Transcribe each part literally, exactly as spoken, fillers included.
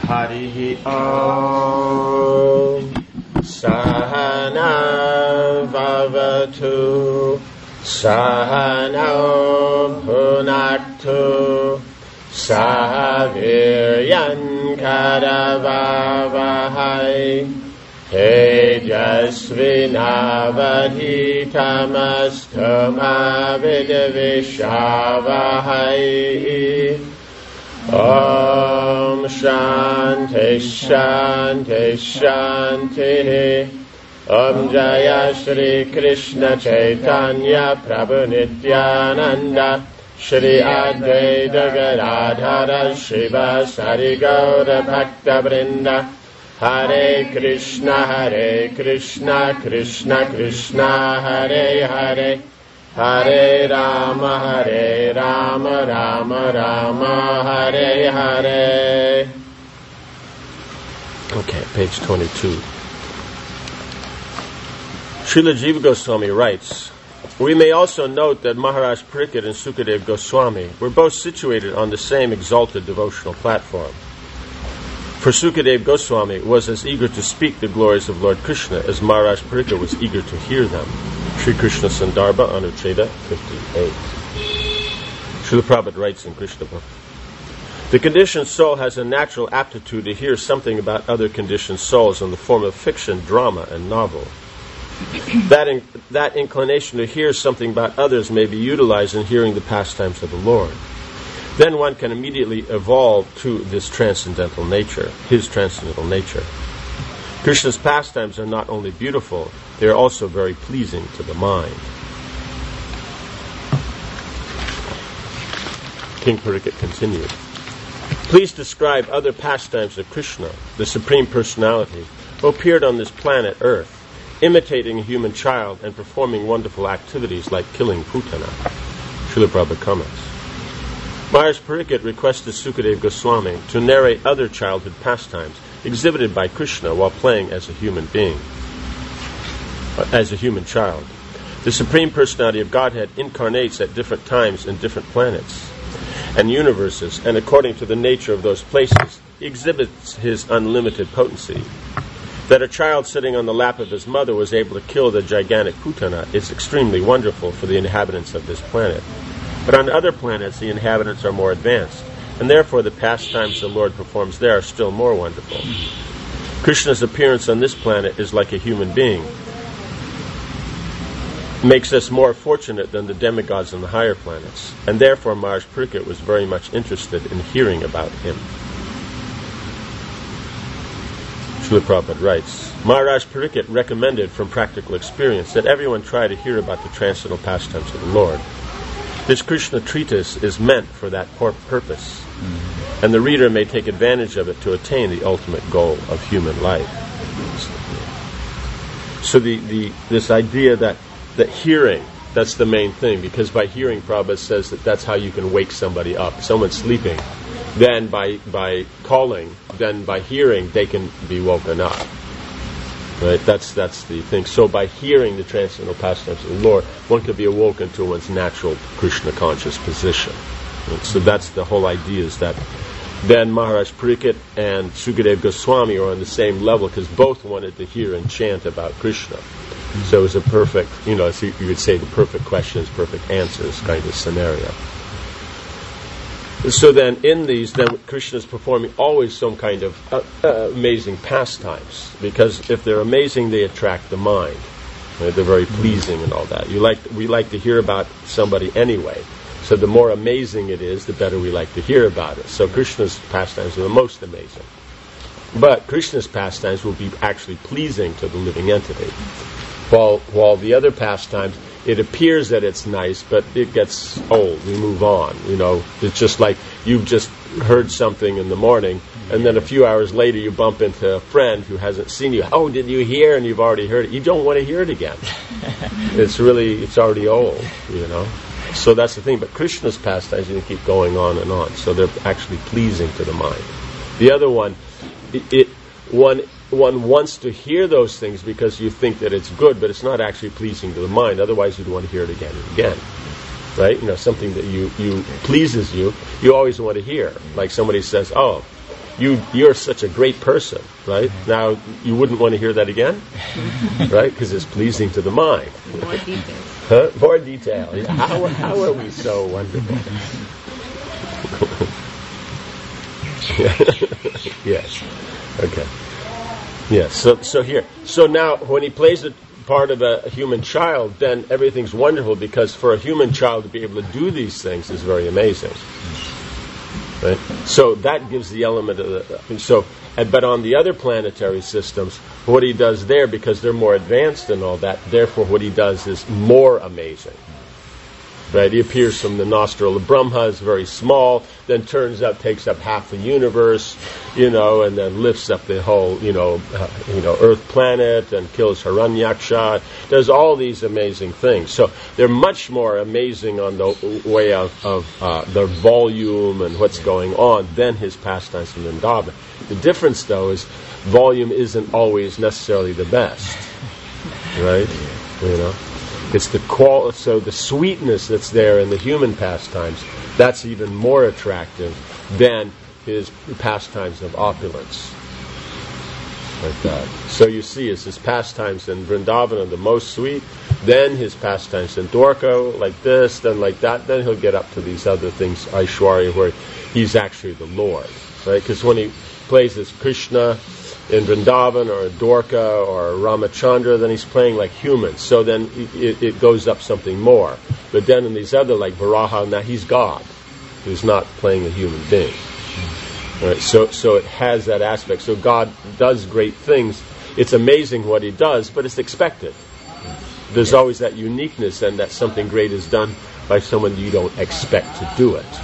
Harihi Om. Sahana Vavatu Sahano Punaktu Sahaviryan Karavavahai Tejasvinavadhitamastu Vidvishavahai. Om Shanti Shanti Shanti. Om Jaya Shri Krishna Chaitanya Prabhu Nityananda Shri Advaita Gadadhara Shiva Sari Gaura Bhakta Vrinda. Hare Krishna Hare Krishna Krishna Krishna Hare Hare Hare Rama Hare Rama Rama Rama Hare Hare. Okay, page twenty-two. Srila Jiva Goswami writes, we may also note that Maharaj Parikshit and Sukadeva Goswami were both situated on the same exalted devotional platform. For Sukadeva Goswami was as eager to speak the glories of Lord Krishna as Maharaj Parikshit was eager to hear them. Sri Krishna Sandarbha, Anucheda fifty-eight. Srila Prabhupada writes in Krishna book, the conditioned soul has a natural aptitude to hear something about other conditioned souls in the form of fiction, drama, and novel. That, in, that inclination to hear something about others may be utilized in hearing the pastimes of the Lord. Then one can immediately evolve to this transcendental nature, his transcendental nature. Krishna's pastimes are not only beautiful, they are also very pleasing to the mind. King Parikshit continued, please describe other pastimes of Krishna, the Supreme Personality, who appeared on this planet Earth, imitating a human child and performing wonderful activities like killing Putana. Srila Prabhupada comments. Maharaj Parikshit requested Sukadeva Goswami to narrate other childhood pastimes exhibited by Krishna while playing as a human being, uh, as a human child. The Supreme Personality of Godhead incarnates at different times in different planets and universes, and according to the nature of those places, he exhibits his unlimited potency. That a child sitting on the lap of his mother was able to kill the gigantic Putana is extremely wonderful for the inhabitants of this planet. But on other planets, the inhabitants are more advanced, and therefore the pastimes the Lord performs there are still more wonderful. Krishna's appearance on this planet is like a human being, makes us more fortunate than the demigods on the higher planets, and therefore Maharaj Parikshit was very much interested in hearing about him. Srila Prabhupada writes, Maharaj Parikshit recommended from practical experience that everyone try to hear about the transcendental pastimes of the Lord. This Krishna treatise is meant for that purpose, mm-hmm. and the reader may take advantage of it to attain the ultimate goal of human life. So the, the this idea that, that hearing, that's the main thing, because by hearing, Prabhupada says that that's how you can wake somebody up. Someone's sleeping, then by by calling, then by hearing, they can be woken up. Right? That's that's the thing. So by hearing the transcendental pastimes of the Lord, one could be awoken to one's natural Krishna conscious position. And so that's the whole idea, is that then Maharaj Parikshit and Sukadeva Goswami are on the same level because both wanted to hear and chant about Krishna. Mm-hmm. So it was a perfect, you know, so you would say the perfect questions, perfect answers kind of scenario. So then in these, then Krishna is performing always some kind of uh, uh, amazing pastimes, because if they're amazing, they attract the mind. Right? They're very pleasing and all that. You like we like to hear about somebody anyway. So the more amazing it is, the better we like to hear about it. So Krishna's pastimes are the most amazing. But Krishna's pastimes will be actually pleasing to the living entity. While while the other pastimes, it appears that it's nice, but it gets old. We move on. You know, it's just like you've just heard something in the morning, and then a few hours later you bump into a friend who hasn't seen you. Oh, did you hear? And you've already heard it. You don't want to hear it again. It's really, it's already old, you know. So that's the thing. But Krishna's pastimes, you can keep going on and on. So they're actually pleasing to the mind. The other one, it, it one... One wants to hear those things because you think that it's good, but it's not actually pleasing to the mind. Otherwise, you'd want to hear it again and again, right? You know, something that you, you pleases you, you always want to hear. Like somebody says, "Oh, you, you're such a great person, right? Now, you wouldn't want to hear that again, right? Because it's pleasing to the mind. More details. Huh? More detail. How, how are we so wonderful? Yes. Okay. Yes. So, so here. So now, when he plays the part of a, a human child, then everything's wonderful, because for a human child to be able to do these things is very amazing. Right? So that gives the element of the... So, but on the other planetary systems, what he does there, because they're more advanced and all that, therefore what he does is more amazing. Right? He appears from the nostril of Brahma, is very small, then turns up, takes up half the universe, you know, and then lifts up the whole, you know, uh, you know, Earth planet, and kills Hiranyaksha. Does all these amazing things. So they're much more amazing on the way of, of uh, their volume and what's going on than his pastimes in Vrindavan. The difference, though, is volume isn't always necessarily the best, right? You know. It's the qual. So the sweetness that's there in the human pastimes, that's even more attractive than his pastimes of opulence. Like that. So you see, as his pastimes in Vrindavan are the most sweet, then his pastimes in Dwarka, like this, then like that, then he'll get up to these other things, Aishwarya, where he's actually the Lord. Right? Because when he plays as Krishna in Vrindavan or Dwarka or Ramachandra, then he's playing like humans. So then it, it goes up something more. But then in these other, like Varaha, now he's God. He's not playing a human being. All right, so so it has that aspect. So God does great things. It's amazing what he does, but it's expected. There's always that uniqueness, and that something great is done by someone you don't expect to do it.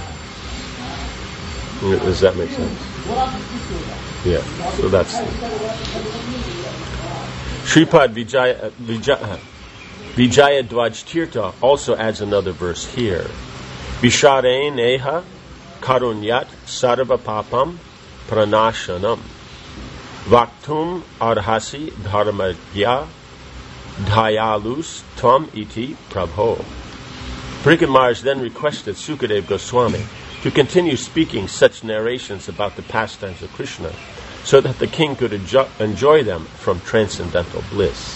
Does that make sense? Yeah, so that's the... Shripad Vijaya, Vijaya, Vijaya Dvaj Tirtha also adds another verse here. Vishare neha karunyat sarva papam pranashanam vaktum arhasi dharmagya dhayalus tvam iti prabho. Parikshit Maharaj then requested Sukadeva Goswami to continue speaking such narrations about the pastimes of Krishna, so that the king could enjo- enjoy them from transcendental bliss.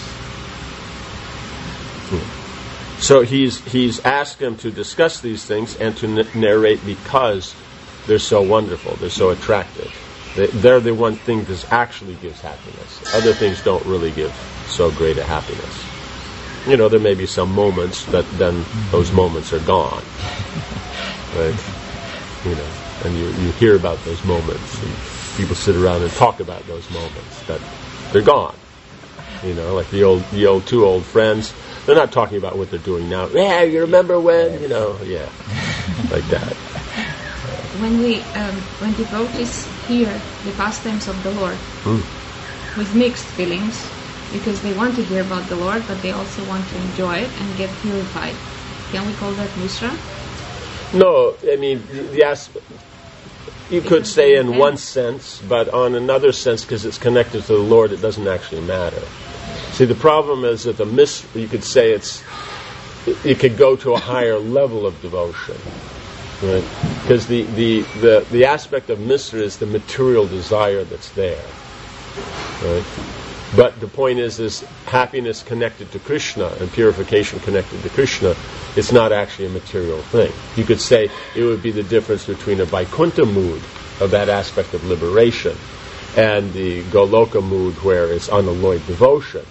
Hmm. So he's he's asked him to discuss these things and to n- narrate because they're so wonderful, they're so attractive. They, they're the one thing that actually gives happiness. Other things don't really give so great a happiness. You know, there may be some moments, but then those moments are gone. Right? You know, and you, you hear about those moments, and people sit around and talk about those moments, but they're gone. You know, like the old, the old two old friends. They're not talking about what they're doing now. Yeah, you remember when? You know, yeah, like that. When we, um, when devotees hear the pastimes of the Lord mm. with mixed feelings, because they want to hear about the Lord, but they also want to enjoy it and get purified. Can we call that Misra? No, I mean, yes, you could say in one sense, but on another sense, because it's connected to the Lord, it doesn't actually matter. See, the problem is that the mis, you could say it's, it could go to a higher level of devotion, right? Because the, the, the, the aspect of Misra is the material desire that's there, right? But the point is, is happiness connected to Krishna and purification connected to Krishna, it's not actually a material thing. You could say it would be the difference between a Vaikuntha mood of that aspect of liberation and the Goloka mood where it's unalloyed devotion.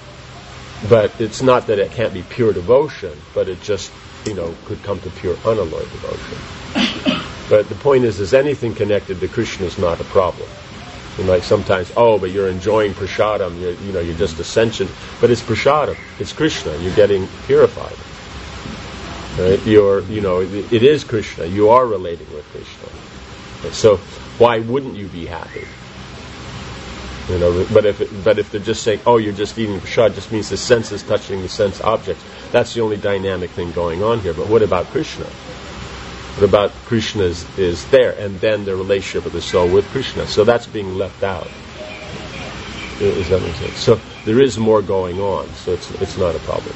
But it's not that it can't be pure devotion, but it just, you know, could come to pure unalloyed devotion. But the point is, is anything connected to Krishna is not a problem. And like sometimes, oh, but you're enjoying prasadam, you're, you know, you're just ascension. But it's prasadam, it's Krishna, you're getting purified. Right? You're, you know, it, it is Krishna, you are relating with Krishna. And so why wouldn't you be happy? You know, but if it, but if they're just saying, oh, you're just eating prasad, just means the sense is touching the sense objects. That's the only dynamic thing going on here. But what about Krishna? What about Krishna is, is there, and then the relationship of the soul with Krishna? So that's being left out. Does that make sense? So there is more going on, so it's it's not a problem.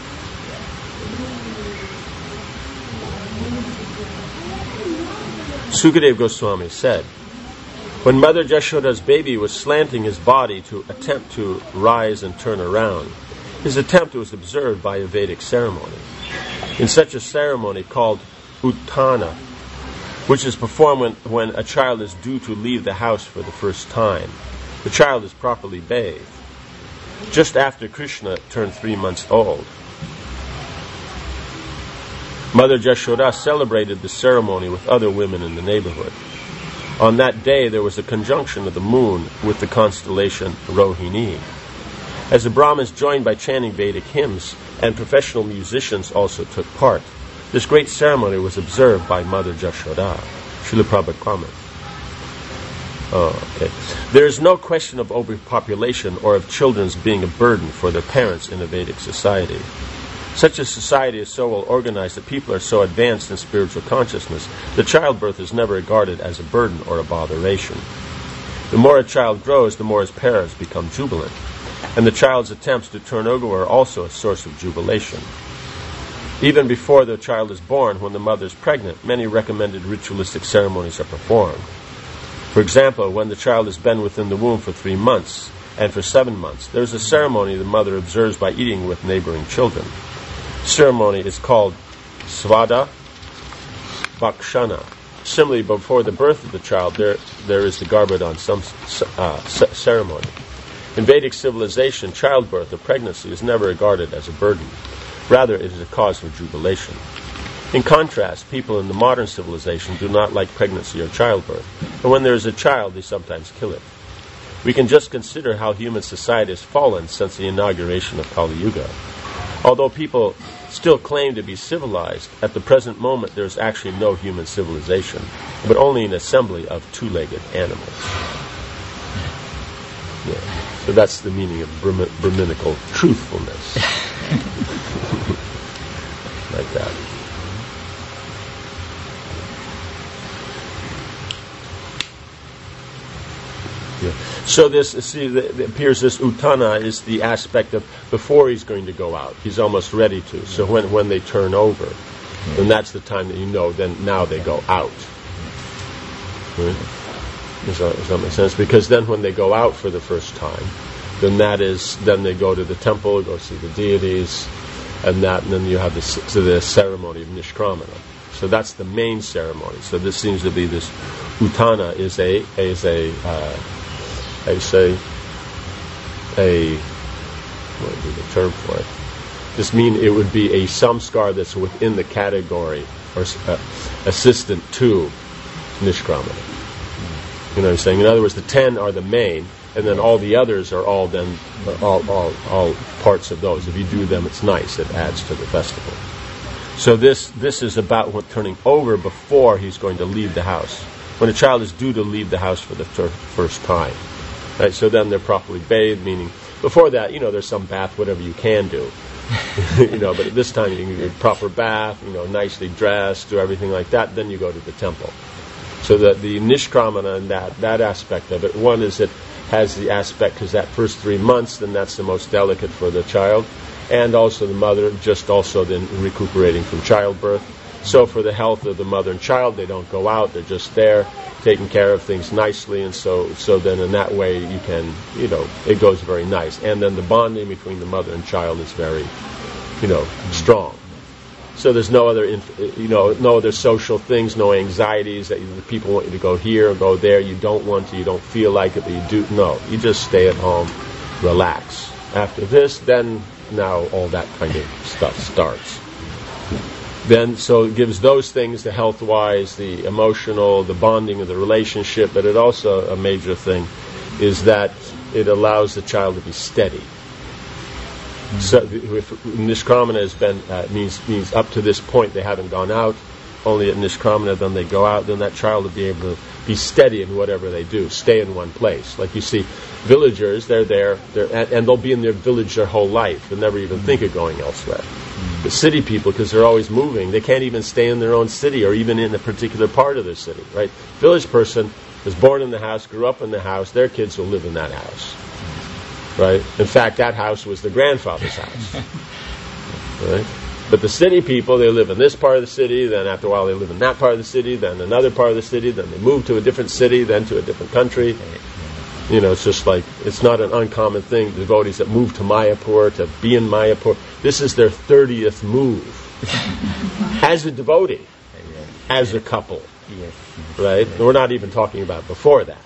Sukadeva Goswami said, When Mother Jashoda's baby was slanting his body to attempt to rise and turn around, his attempt was observed by a Vedic ceremony. In such a ceremony called Uttana, which is performed when, when a child is due to leave the house for the first time, the child is properly bathed. Just after Krishna turned three months old, Mother Jashoda celebrated the ceremony with other women in the neighborhood. On that day, there was a conjunction of the moon with the constellation Rohini. As the Brahmins joined by chanting Vedic hymns, and professional musicians also took part, this great ceremony was observed by Mother Jashoda. Srila Prabhupada comment. Oh, okay. There is no question of overpopulation or of children's being a burden for their parents in a Vedic society. Such a society is so well organized that people are so advanced in spiritual consciousness that childbirth is never regarded as a burden or a botheration. The more a child grows, the more his parents become jubilant, and the child's attempts to turn over are also a source of jubilation. Even before the child is born, when the mother is pregnant, many recommended ritualistic ceremonies are performed. For example, when the child has been within the womb for three months and for seven months, there is a ceremony the mother observes by eating with neighboring children. The ceremony is called Svada Bhakshana. Similarly, before the birth of the child, there there is the Garbhodhan uh, ceremony. In Vedic civilization, childbirth or pregnancy is never regarded as a burden. Rather, it is a cause for jubilation. In contrast, people in the modern civilization do not like pregnancy or childbirth, and when there is a child, they sometimes kill it. We can just consider how human society has fallen since the inauguration of Kali Yuga. Although people still claim to be civilized, at the present moment there is actually no human civilization, but only an assembly of two-legged animals. Yeah. So that's the meaning of Brahm- Brahminical truthfulness. Like that. Yeah. So this, see, it appears this Uttana is the aspect of before he's going to go out. He's almost ready to. So when when they turn over, then that's the time that you know. Then now they go out. Right? Does that, does that make sense? Because then when they go out for the first time, then that is then they go to the temple, go see the deities, and that, and then you have the so the ceremony of Nishkramana. So that's the main ceremony. So this seems to be this Uttana is a is a uh, I say a what would be the term for it? This mean it would be a samskar that's within the category or uh, assistant to Nishkramana. You know what I'm saying? In other words, the ten are the main, and then all the others are all then all all all parts of those. If you do them, it's nice. It adds to the festival. So this this is about what turning over before he's going to leave the house. When a child is due to leave the house for the ter- first time, right? So then they're properly bathed. Meaning, before that, you know, there's some bath, whatever you can do, you know. But at this time, you can do a proper bath, you know, nicely dressed, do everything like that. Then you go to the temple. So that the nishkramana and that that aspect of it, one is it has the aspect because that first three months, then that's the most delicate for the child. And also the mother, just also then recuperating from childbirth. So for the health of the mother and child, they don't go out; they're just there, taking care of things nicely. And so, so then in that way, you can, you know, it goes very nice. And then the bonding between the mother and child is very, you know, strong. So there's no other, you know, no other social things, no anxieties that you, people want you to go here or go there. You don't want to, you don't feel like it, but you do. No, you just stay at home, relax. After this, then. Now all that kind of stuff starts. Then, so it gives those things, the health-wise, the emotional, the bonding of the relationship, but it also, a major thing, is that it allows the child to be steady. Mm-hmm. So, if Nishkramana has been, uh, means, means up to this point they haven't gone out, only at Nishkramana, then they go out, then that child will be able to be steady in whatever they do, stay in one place. Like you see, villagers, they're there, they're, and, and they'll be in their village their whole life and never even think of going elsewhere. Mm-hmm. The city people, because they're always moving, they can't even stay in their own city or even in a particular part of their city, right? Village person was born in the house, grew up in the house, their kids will live in that house, right? In fact, that house was the grandfather's house, right? But the city people, they live in this part of the city, then after a while they live in that part of the city, then another part of the city, then they move to a different city, then to a different country. You know, it's just like, it's not an uncommon thing, the devotees that move to Mayapur, to be in Mayapur. This is their thirtieth move. As a devotee. As a couple. Right? We're not even talking about before that.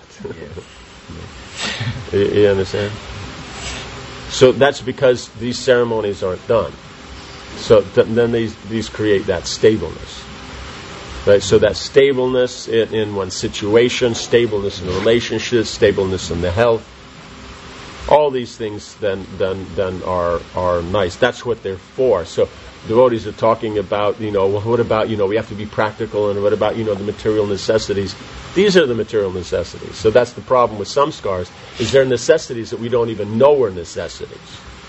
you, you understand? So that's because these ceremonies aren't done. So th- then these these create that stableness, right? So that stableness in, in one's situation, stableness in the relationships, stableness in the health, all these things then then then are are nice. That's what they're for. So devotees are talking about, you know, well, what about, you know, we have to be practical, and what about, you know, the material necessities? These are the material necessities. So that's the problem with some scars, is they're necessities that we don't even know are necessities.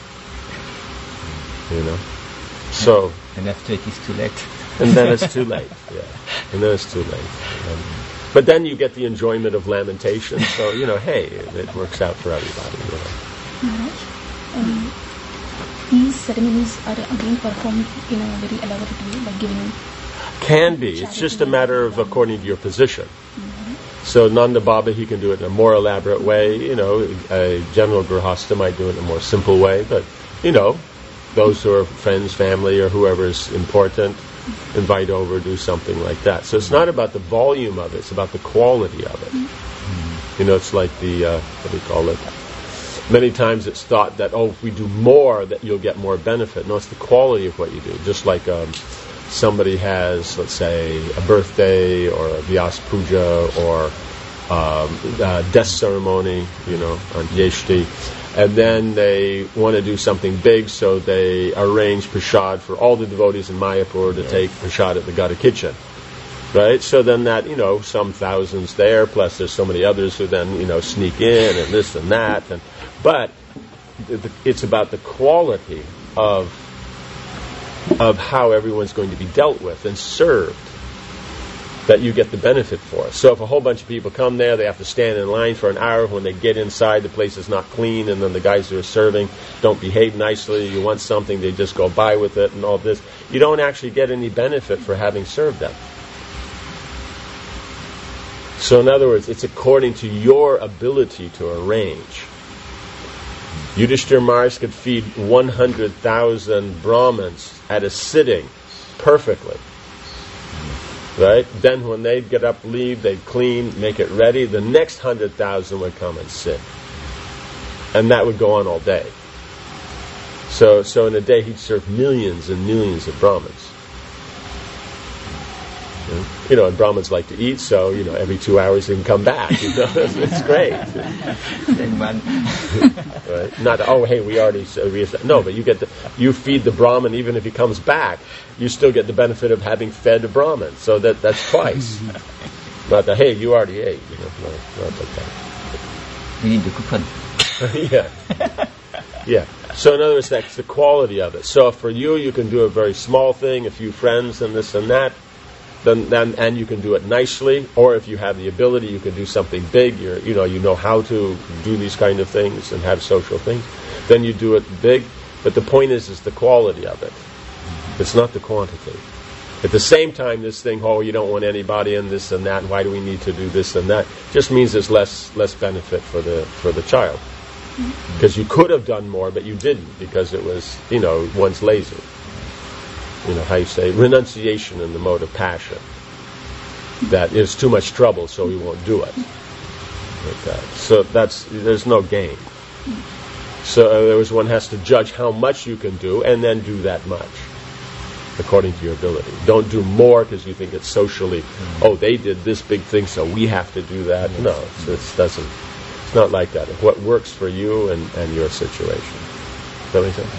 You know? So, and after it is too late. And then it's too late, yeah. And then it's too late. Um, but then you get the enjoyment of lamentation. So, you know, hey, it, it works out for everybody. You know. Maharaj, um, these ceremonies are again performed in a very elaborate way, like giving... Can be. It's just a matter of according to your position. Mm-hmm. So Nanda Baba, he can do it in a more elaborate way. You know, a general Grihasta might do it in a more simple way. But, you know, those who are friends, family, or whoever is important, invite over, do something like that. So it's not about the volume of it, it's about the quality of it. Mm-hmm. You know, it's like the, uh, what do you call it? Many times it's thought that, oh, if we do more, that you'll get more benefit. No, it's the quality of what you do. Just like um, somebody has, let's say, a birthday, or a Vyas Puja, or um, a death ceremony, you know, on Yeshti. And then they want to do something big, so they arrange prasad for all the devotees in Mayapur to take prasad at the Gada kitchen. Right? So then that, you know, some thousands there, plus there's so many others who then, you know, sneak in, and this and that. And But it's about the quality of of how everyone's going to be dealt with and served that you get the benefit for. So if a whole bunch of people come there, they have to stand in line for an hour. When they get inside, the place is not clean, and then the guys who are serving don't behave nicely. You want something, they just go by with it and all this. You don't actually get any benefit for having served them. So in other words, it's according to your ability to arrange. Yudhishthira Maharaj could feed one hundred thousand Brahmins at a sitting perfectly. Right? Then when they'd get up, leave, they'd clean, make it ready, the next one hundred thousand would come and sit. And that would go on all day. So so in a day he'd serve millions and millions of Brahmins. You know, and Brahmins like to eat, so, you know, every two hours they can come back. You know, it's, it's great. Right? Not, oh, hey, we already, we, no, but you get the, you feed the Brahmin, even if he comes back, you still get the benefit of having fed a Brahmin. So that that's twice. Not the, hey, you already ate. You know, no, not like that. We need the coupon. Yeah. Yeah. So in other words, that's the quality of it. So for you, you can do a very small thing, a few friends and this and that. Then, then, and you can do it nicely, or if you have the ability, you can do something big. You're, you know, you know how to do these kind of things and have social things. Then you do it big. But the point is, is the quality of it. It's not the quantity. At the same time, this thing, oh, you don't want anybody in this and that, and why do we need to do this and that? Just means there's less less benefit for the for the child, because you could have done more, but you didn't, because it was, you know, one's lazy. You know, how you say, renunciation in the mode of passion. That is too much trouble, so we won't do it. Like that. So that's, there's no gain. So in other words, one has to judge how much you can do, and then do that much, according to your ability. Don't do more because you think it's socially, oh, they did this big thing, so we have to do that. No, it's, it doesn't, it's not like that. What works for you and, and your situation. Does that make sense?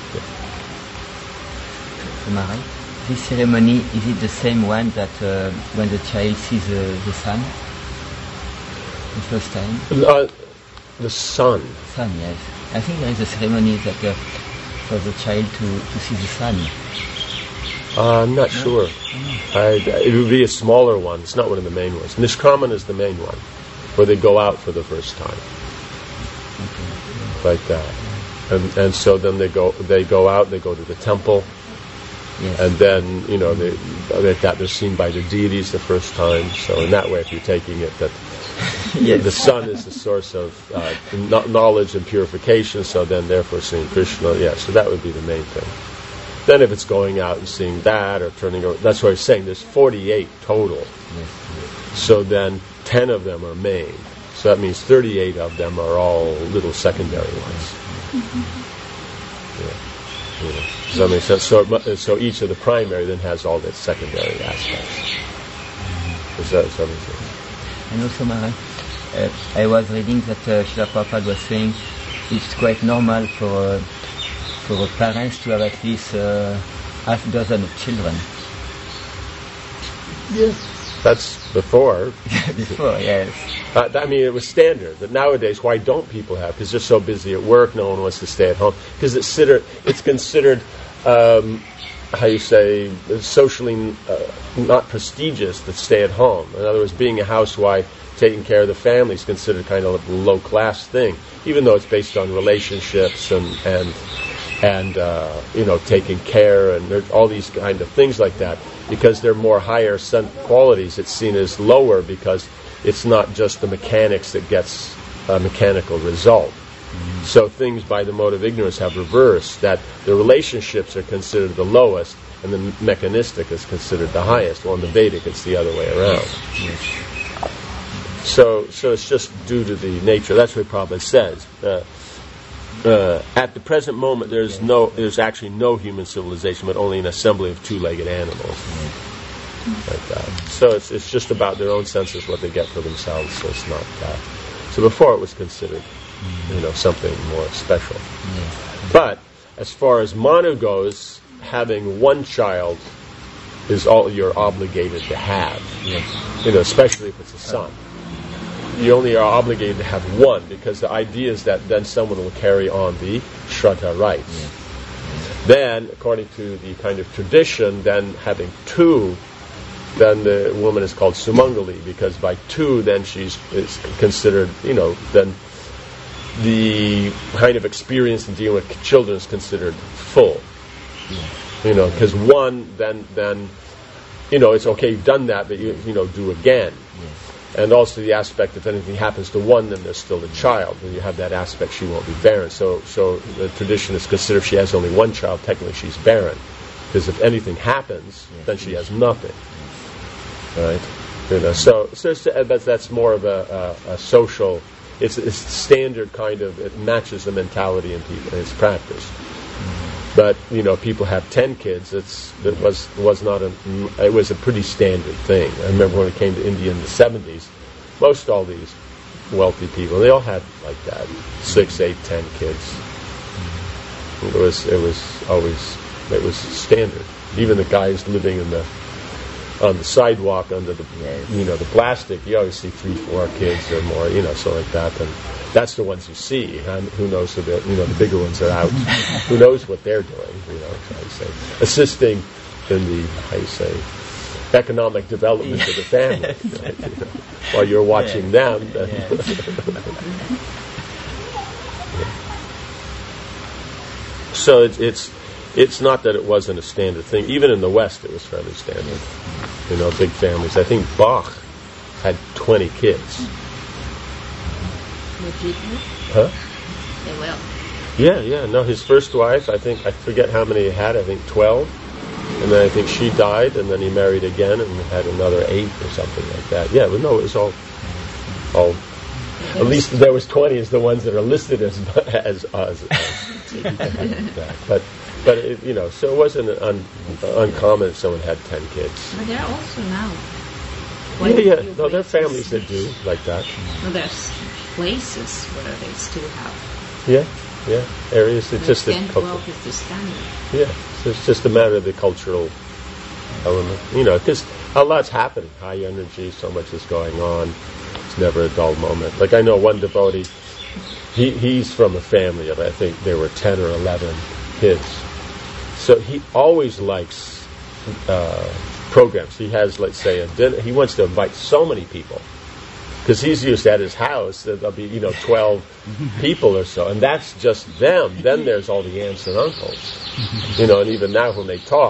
Marie, this ceremony, is it the same one that uh, when the child sees uh, the sun? The first time? Uh, the sun. Sun, yes. I think there is a ceremony that uh, for the child to, to see the sun. Uh, I'm not no? sure. Oh. I, it would be a smaller one. It's not one of the main ones. Nishkraman is the main one, where they go out for the first time. Okay. Like that. And and so then they go they go out, they go to the temple. Yes. And then, you know, they, like that, they're seen by the deities the first time. So in that way, if you're taking it that yes. the sun is the source of uh, no- knowledge and purification, so then therefore seeing Krishna, yeah, so that would be the main thing. Then if it's going out and seeing that or turning over, that's what I was saying, there's forty-eight total. Yes. So then ten of them are main. So that means thirty-eight of them are all little secondary ones. Mm-hmm. Yeah. Yeah. Does that make sense? So, it, so each of the primary then has all its secondary aspects. Does that, does that make sense? And also, Maharaj, uh, I was reading that uh, Srila Prabhupada was saying it's quite normal for uh, for parents to have at least uh, half a dozen of children. Yes. That's before. Before, yes. Uh, I mean, it was standard. But nowadays, why don't people have? Because they're so busy at work, no one wants to stay at home. Because it's considered, it's considered, um, how you say, socially uh, not prestigious to stay at home. In other words, being a housewife, taking care of the family is considered kind of a low-class thing, even though it's based on relationships and and and uh, you know, taking care and there's all these kind of things like that. Because they're more higher sun qualities, it's seen as lower because it's not just the mechanics that gets a mechanical result. Mm-hmm. So things by the mode of ignorance have reversed, that the relationships are considered the lowest and the mechanistic is considered the highest. Well, in the Vedic, it's the other way around. Mm-hmm. So, so it's just due to the nature. That's what Prabhupada says. Uh, Uh, at the present moment, there's no, there's actually no human civilization, but only an assembly of two-legged animals, like that. So it's it's just about their own senses, what they get for themselves. So it's not that. So before it was considered, you know, something more special. But as far as Manu goes, having one child is all you're obligated to have. You know, especially if it's a son. You only are obligated to have one, because the idea is that then someone will carry on the Shraddha rites. Yeah. Then, according to the kind of tradition, then having two, then the woman is called Sumangali, because by two, then she's is considered, you know, then the kind of experience in dealing with children is considered full. Yeah. You know, because one, then, then, you know, it's okay, you've done that, but you, you know, do again. Yeah. And also the aspect, if anything happens to one, then there's still the child. When you have that aspect, she won't be barren. So, so the tradition is considered if she has only one child, technically she's barren. Because if anything happens, then she has nothing. Right? You know, so, so it's, that's, that's more of a, a, a social. It's, it's standard kind of. It matches the mentality in people. It's practiced. But you know, people have ten kids. It's it was was not a it was a pretty standard thing. I remember when it came to India in the seventies, most all these wealthy people, they all had like that, six, eight, ten kids. It was it was always it was standard. Even the guys living in the on the sidewalk under the you know the plastic, you always see three, four kids or more. You know, so like that. And that's the ones you see. And who knows if it, you know the bigger ones are out. Who knows what they're doing? You know, how you say, assisting in the how you say economic development of the family. Right? You know, while you're watching yeah. them. Then yeah. So it's, it's it's not that it wasn't a standard thing. Even in the West, it was fairly standard. You know, big families. I think Bach had twenty kids. Huh? They will. Yeah, yeah. No, his first wife, I think, I forget how many he had, I think twelve. And then I think she died, and then he married again and had another eight or something like that. Yeah, well, no, it was all, all, at least there was twenty as the ones that are listed as, as, as, as that. But, but it, you know, so it wasn't un, uncommon if someone had ten kids. But there are also now. Yeah, yeah. No, there are families that do like that. No, there's places where they still have. Yeah, yeah. Areas. It's just ten, the twelve is the standard. Yeah, so it's just a matter of the cultural element. You know, because a lot's happening. High energy, so much is going on. It's never a dull moment. Like I know one devotee, he he's from a family of, I think there were ten or eleven kids. So he always likes uh, programs. He has, let's say, a dinner. He wants to invite so many people. Because he's used at his house, there'll be, you know, twelve people or so, and that's just them. Then there's all the aunts and uncles, you know, and even now when they talk,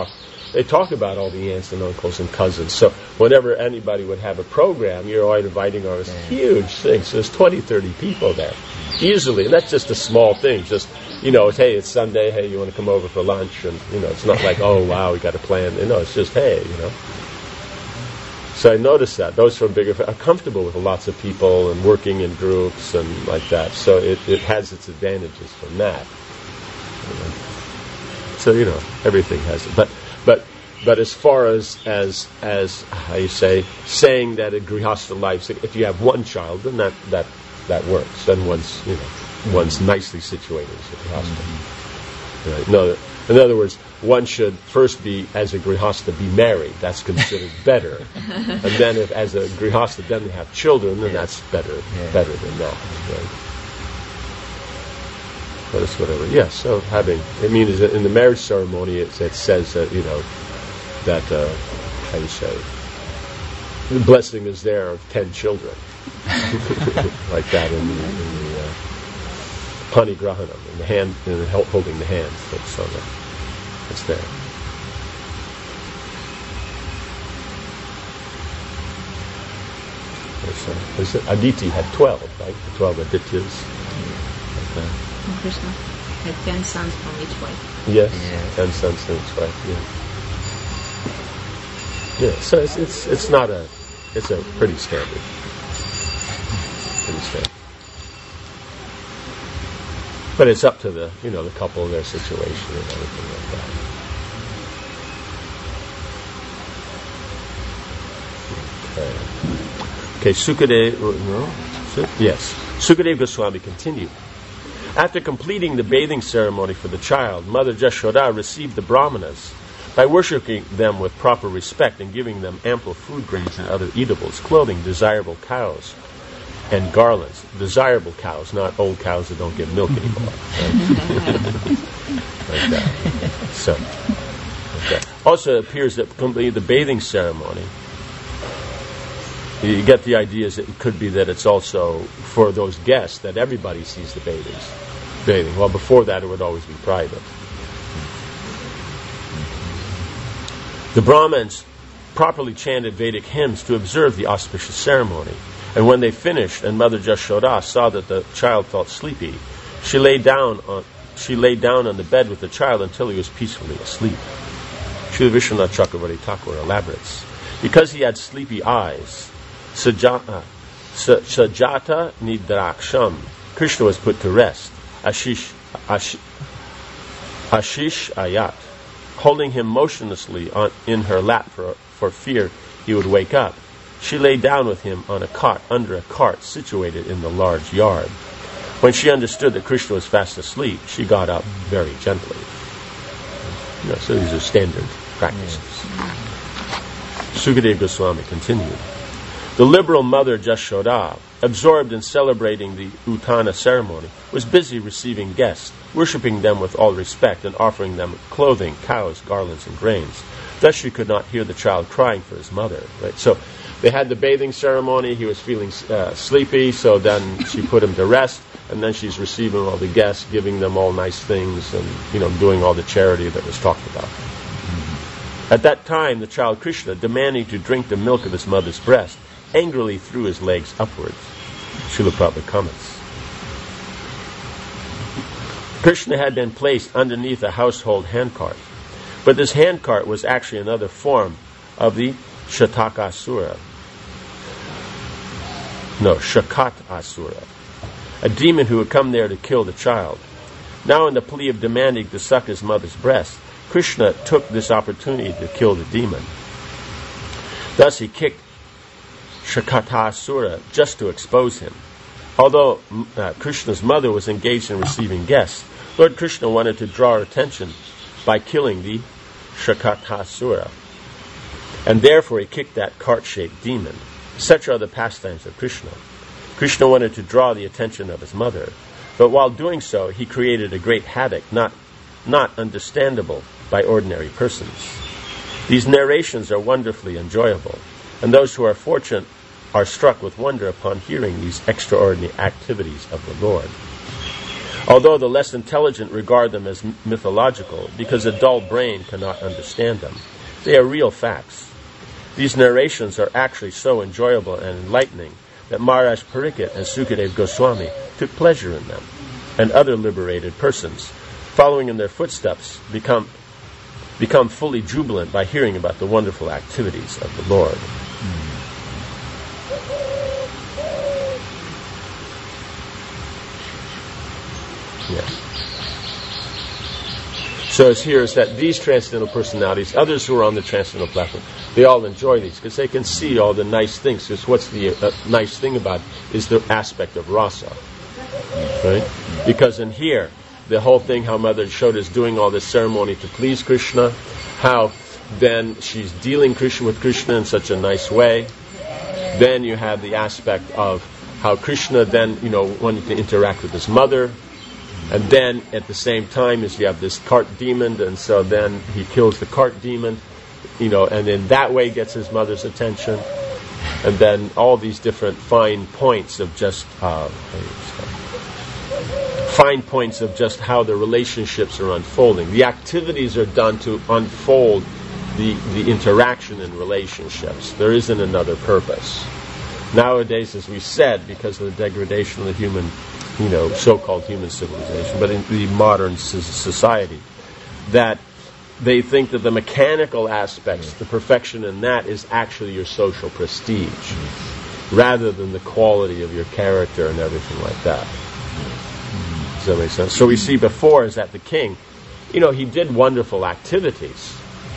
they talk about all the aunts and uncles and cousins. So whenever anybody would have a program, you're always inviting all this huge thing. So there's twenty, thirty people there, easily. And that's just a small thing. Just, you know, it's, hey, it's Sunday. Hey, you want to come over for lunch? And, you know, it's not like, oh, wow, we got a plan. You know, it's just, hey, you know. So I noticed that. Those from bigger are comfortable with lots of people and working in groups and like that. So it, it has its advantages from that. You know. So, you know, everything has it. But but but as far as as as how you say, saying that a grihastha life, if you have one child, then that that, that works. Then one's you know one's nicely situated as a grihastha. Mm-hmm. Right? No, in other words, one should first be, as a grihastha, be married. That's considered better. And then if as a grihastha then they have children, then that's better yeah. better than that. Right? But it's whatever. Yes, yeah, so having, I mean, in the marriage ceremony, it, it says that, you know, that, uh, how do you say, the blessing is there of ten children. Like that in the, in the uh, panigrahanam, in the hand, in the holding the hand. It's, on the, it's there. There's, uh, there's, Aditi had twelve, right? The twelve Adityas. Like that. And Krishna had ten sons from each wife. Yes, yeah. ten sons from each wife. Yeah. Yeah. So it's it's it's not a it's a pretty standard. Pretty standard. But it's up to the you know the couple, their situation, and everything like that. Okay. Okay. Sukadev. No. Yes. Sukadev Goswami continued. After completing the bathing ceremony for the child, Mother Jashoda received the brahmanas by worshipping them with proper respect and giving them ample food grains and other eatables, clothing, desirable cows, and garlands. Desirable cows, not old cows that don't give milk anymore. Like that. So, like that. Also, it appears that completing the bathing ceremony, you get the idea is that it could be that it's also for those guests that everybody sees the bathings, bathing. Well, before that, it would always be private. The Brahmins properly chanted Vedic hymns to observe the auspicious ceremony. And when they finished, and Mother Jashoda saw that the child felt sleepy, she lay down on she lay down on the bed with the child until he was peacefully asleep. Srila Vishwanath Chakravarti Thakur elaborates, because he had sleepy eyes. Sajata, Sajata Nidraksham. Krishna was put to rest. Ashish, Ashish, Ashish Ayat, holding him motionlessly on, in her lap for, for fear he would wake up. She lay down with him on a cot under a cart situated in the large yard. When she understood that Krishna was fast asleep, she got up very gently. You know, so these are standard practices. Sukadeva Goswami continued. The liberal mother Jashoda, absorbed in celebrating the Uttana ceremony, was busy receiving guests, worshipping them with all respect and offering them clothing, cows, garlands, and grains. Thus she could not hear the child crying for his mother. Right? So they had the bathing ceremony. He was feeling uh, sleepy, so then she put him to rest, and then she's receiving all the guests, giving them all nice things, and you know, doing all the charity that was talked about. Mm-hmm. At that time, the child Krishna, demanding to drink the milk of his mother's breast, angrily threw his legs upwards. Srila Prabhupada comments. Krishna had been placed underneath a household handcart, but this handcart was actually another form of the Shatakasura. No, Shakat Asura, a demon who had come there to kill the child. Now in the plea of demanding to suck his mother's breast, Krishna took this opportunity to kill the demon. Thus he kicked Shakatasura just to expose him. Although uh, Krishna's mother was engaged in receiving guests, Lord Krishna wanted to draw her attention by killing the Shakatasura. And therefore he kicked that cart-shaped demon. Such are the pastimes of Krishna. Krishna wanted to draw the attention of his mother, but while doing so, he created a great havoc, not, not understandable by ordinary persons. These narrations are wonderfully enjoyable, and those who are fortunate are struck with wonder upon hearing these extraordinary activities of the Lord. Although the less intelligent regard them as mythological, because a dull brain cannot understand them, They are real facts. These narrations are actually so enjoyable and enlightening that Maharaj Parikshit and Sukadev Goswami took pleasure in them, and other liberated persons, following in their footsteps, become become fully jubilant by hearing about the wonderful activities of the Lord. Yes. So it's here is that these transcendental personalities, others who are on the transcendental platform, they all enjoy these because they can see all the nice things. Because what's the uh, nice thing about it is the aspect of rasa, right? Because in here, the whole thing, how Mother Yashoda is doing all this ceremony to please Krishna, how then she's dealing Krishna with Krishna in such a nice way. Then you have the aspect of how Krishna then, you know, wanting to interact with his mother. And then at the same time is you have this cart demon, and so then he kills the cart demon, you know, and in that way gets his mother's attention. And then all these different fine points of just uh, fine points of just how the relationships are unfolding. The activities are done to unfold the, the interaction in relationships. There isn't another purpose. Nowadays, as we said, because of the degradation of the human, you know, so-called human civilization, but in the modern society, that they think that the mechanical aspects, the perfection in that is actually your social prestige, rather than the quality of your character and everything like that. Does that make sense? So we see before is that the king, you know, he did wonderful activities,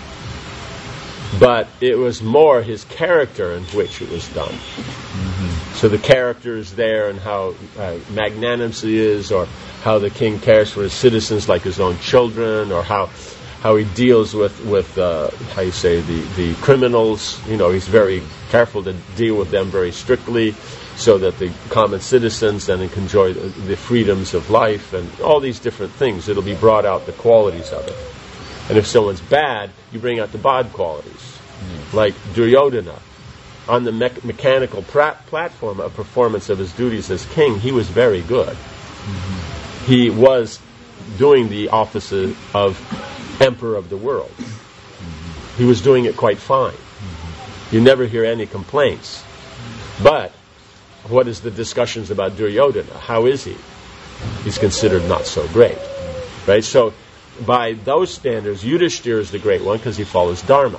but it was more his character in which it was done. Mm-hmm. So the character is there, and how uh, magnanimous he is, or how the king cares for his citizens like his own children, or how how he deals with with uh, how you say the the criminals. You know, he's very careful to deal with them very strictly, so that the common citizens then can enjoy the, the freedoms of life and all these different things. It'll be brought out the qualities of it. And if someone's bad, you bring out the bad qualities. Mm. Like Duryodhana, on the me- mechanical pra- platform of performance of his duties as king, he was very good. Mm-hmm. He was doing the office of emperor of the world. Mm-hmm. He was doing it quite fine. Mm-hmm. You never hear any complaints. But what is the discussions about Duryodhana? How is he? He's considered not so great. Right? So by those standards, Yudhishthira is the great one because he follows Dharma.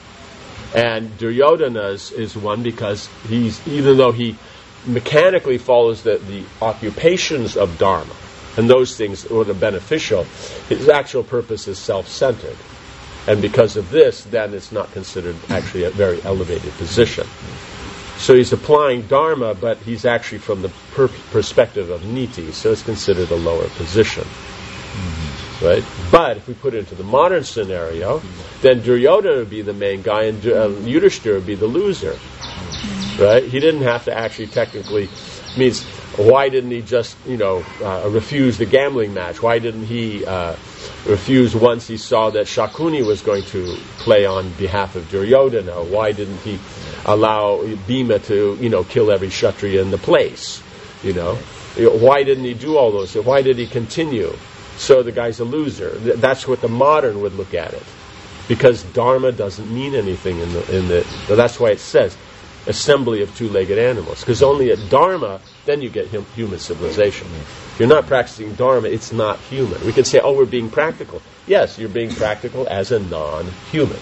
And Duryodhana is, is one because he's, even though he mechanically follows the, the occupations of Dharma, and those things are the beneficial, his actual purpose is self-centered. And because of this, then it's not considered actually a very elevated position. So he's applying Dharma, but he's actually from the per- perspective of Niti, so it's considered a lower position. Mm-hmm. Right? But if we put it into the modern scenario, then Duryodhana would be the main guy, and uh, Yudhishthira would be the loser. Mm-hmm. Right? He didn't have to actually technically, means why didn't he just, you know, uh, refuse the gambling match? Why didn't he uh, refuse once he saw that Shakuni was going to play on behalf of Duryodhana? Why didn't he allow Bhima to, you know, kill every Kshatriya in the place? You know, why didn't he do all those? Why did he continue? So the guy's a loser. That's what the modern would look at it, because Dharma doesn't mean anything in the in the. That's why it says assembly of two-legged animals, because only at Dharma then you get hum, human civilization. If you're not practicing Dharma, it's not human. We can say, oh, we're being practical. Yes, you're being practical as a non-human,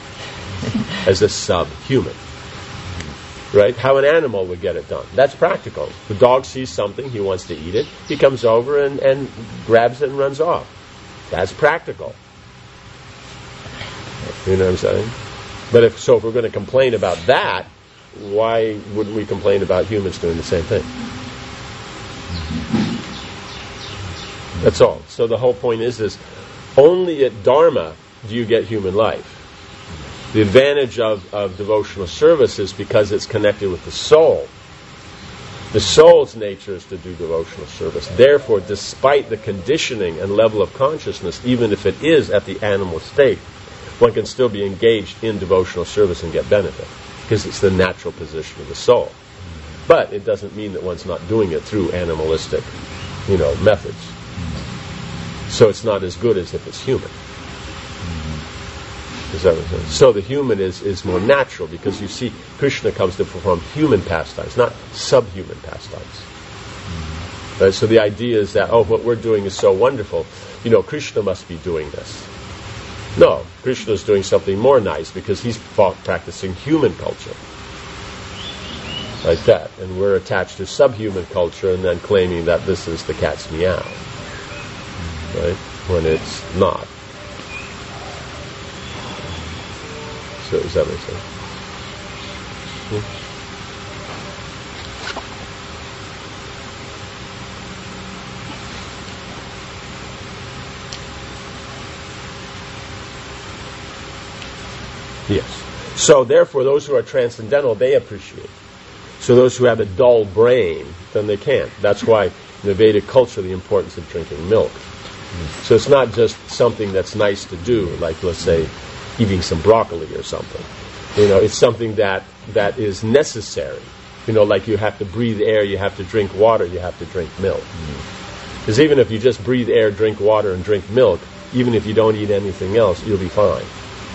as a sub-human. Right? How an animal would get it done. That's practical. The dog sees something, he wants to eat it, he comes over and, and grabs it and runs off. That's practical. You know what I'm saying? But if so, if we're going to complain about that, why wouldn't we complain about humans doing the same thing? That's all. So the whole point is this: only at Dharma do you get human life. The advantage of, of devotional service is because it's connected with the soul. The soul's nature is to do devotional service. Therefore, despite the conditioning and level of consciousness, even if it is at the animal state, one can still be engaged in devotional service and get benefit, because it's the natural position of the soul. But it doesn't mean that one's not doing it through animalistic, you know, methods. So it's not as good as if it's human. Is that what it is? So the human is, is more natural because you see Krishna comes to perform human pastimes, not subhuman pastimes. Right? So the idea is that, oh, what we're doing is so wonderful. You know, Krishna must be doing this. No, Krishna is doing something more nice because he's practicing human culture. Like that. And we're attached to subhuman culture and then claiming that this is the cat's meow. Right? When it's not. So does that make sense? Hmm? Yes. So therefore those who are transcendental, they appreciate. So those who have a dull brain, then they can't. That's why in the Vedic culture the importance of drinking milk. So it's not just something that's nice to do, like let's say eating some broccoli or something. You know, it's something that, that is necessary. You know, like you have to breathe air, you have to drink water, you have to drink milk. Because even if you just breathe air, drink water, and drink milk, even if you don't eat anything else, you'll be fine.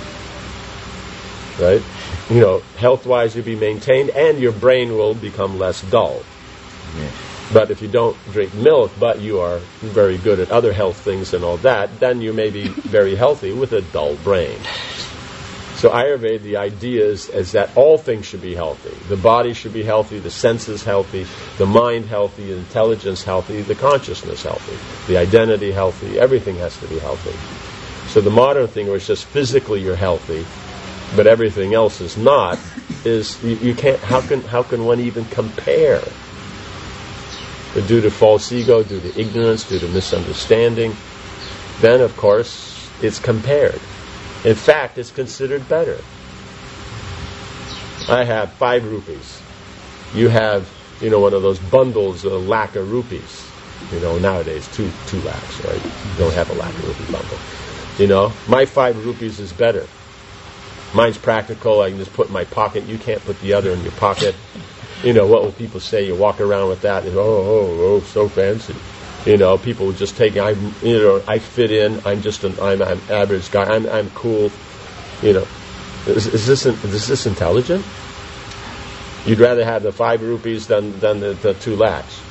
Right? You know, health-wise you'll be maintained and your brain will become less dull. Yeah. But if you don't drink milk, but you are very good at other health things and all that, then you may be very healthy with a dull brain. So Ayurveda, the idea is, is that all things should be healthy. The body should be healthy, the senses healthy, the mind healthy, the intelligence healthy, the consciousness healthy, the identity healthy, everything has to be healthy. So the modern thing where it's just physically you're healthy, but everything else is not, is you, you can't, how can, how can one even compare? But due to false ego, due to ignorance, due to misunderstanding, then of course it's compared. In fact, it's considered better. I have five rupees. You have, you know, one of those bundles of lakh of rupees. You know, nowadays two two lakhs, right? You don't have a lakh of rupee bundle. You know, my five rupees is better. Mine's practical. I can just put in my pocket. You can't put the other in your pocket. You know, what will people say? You walk around with that, and oh, oh, oh, so fancy. You know, people will just take. I, you know, I fit in. I'm just an. I'm an average guy. I'm. I'm cool. You know, is, is this is this intelligent? You'd rather have the five rupees than than the, the two lakhs.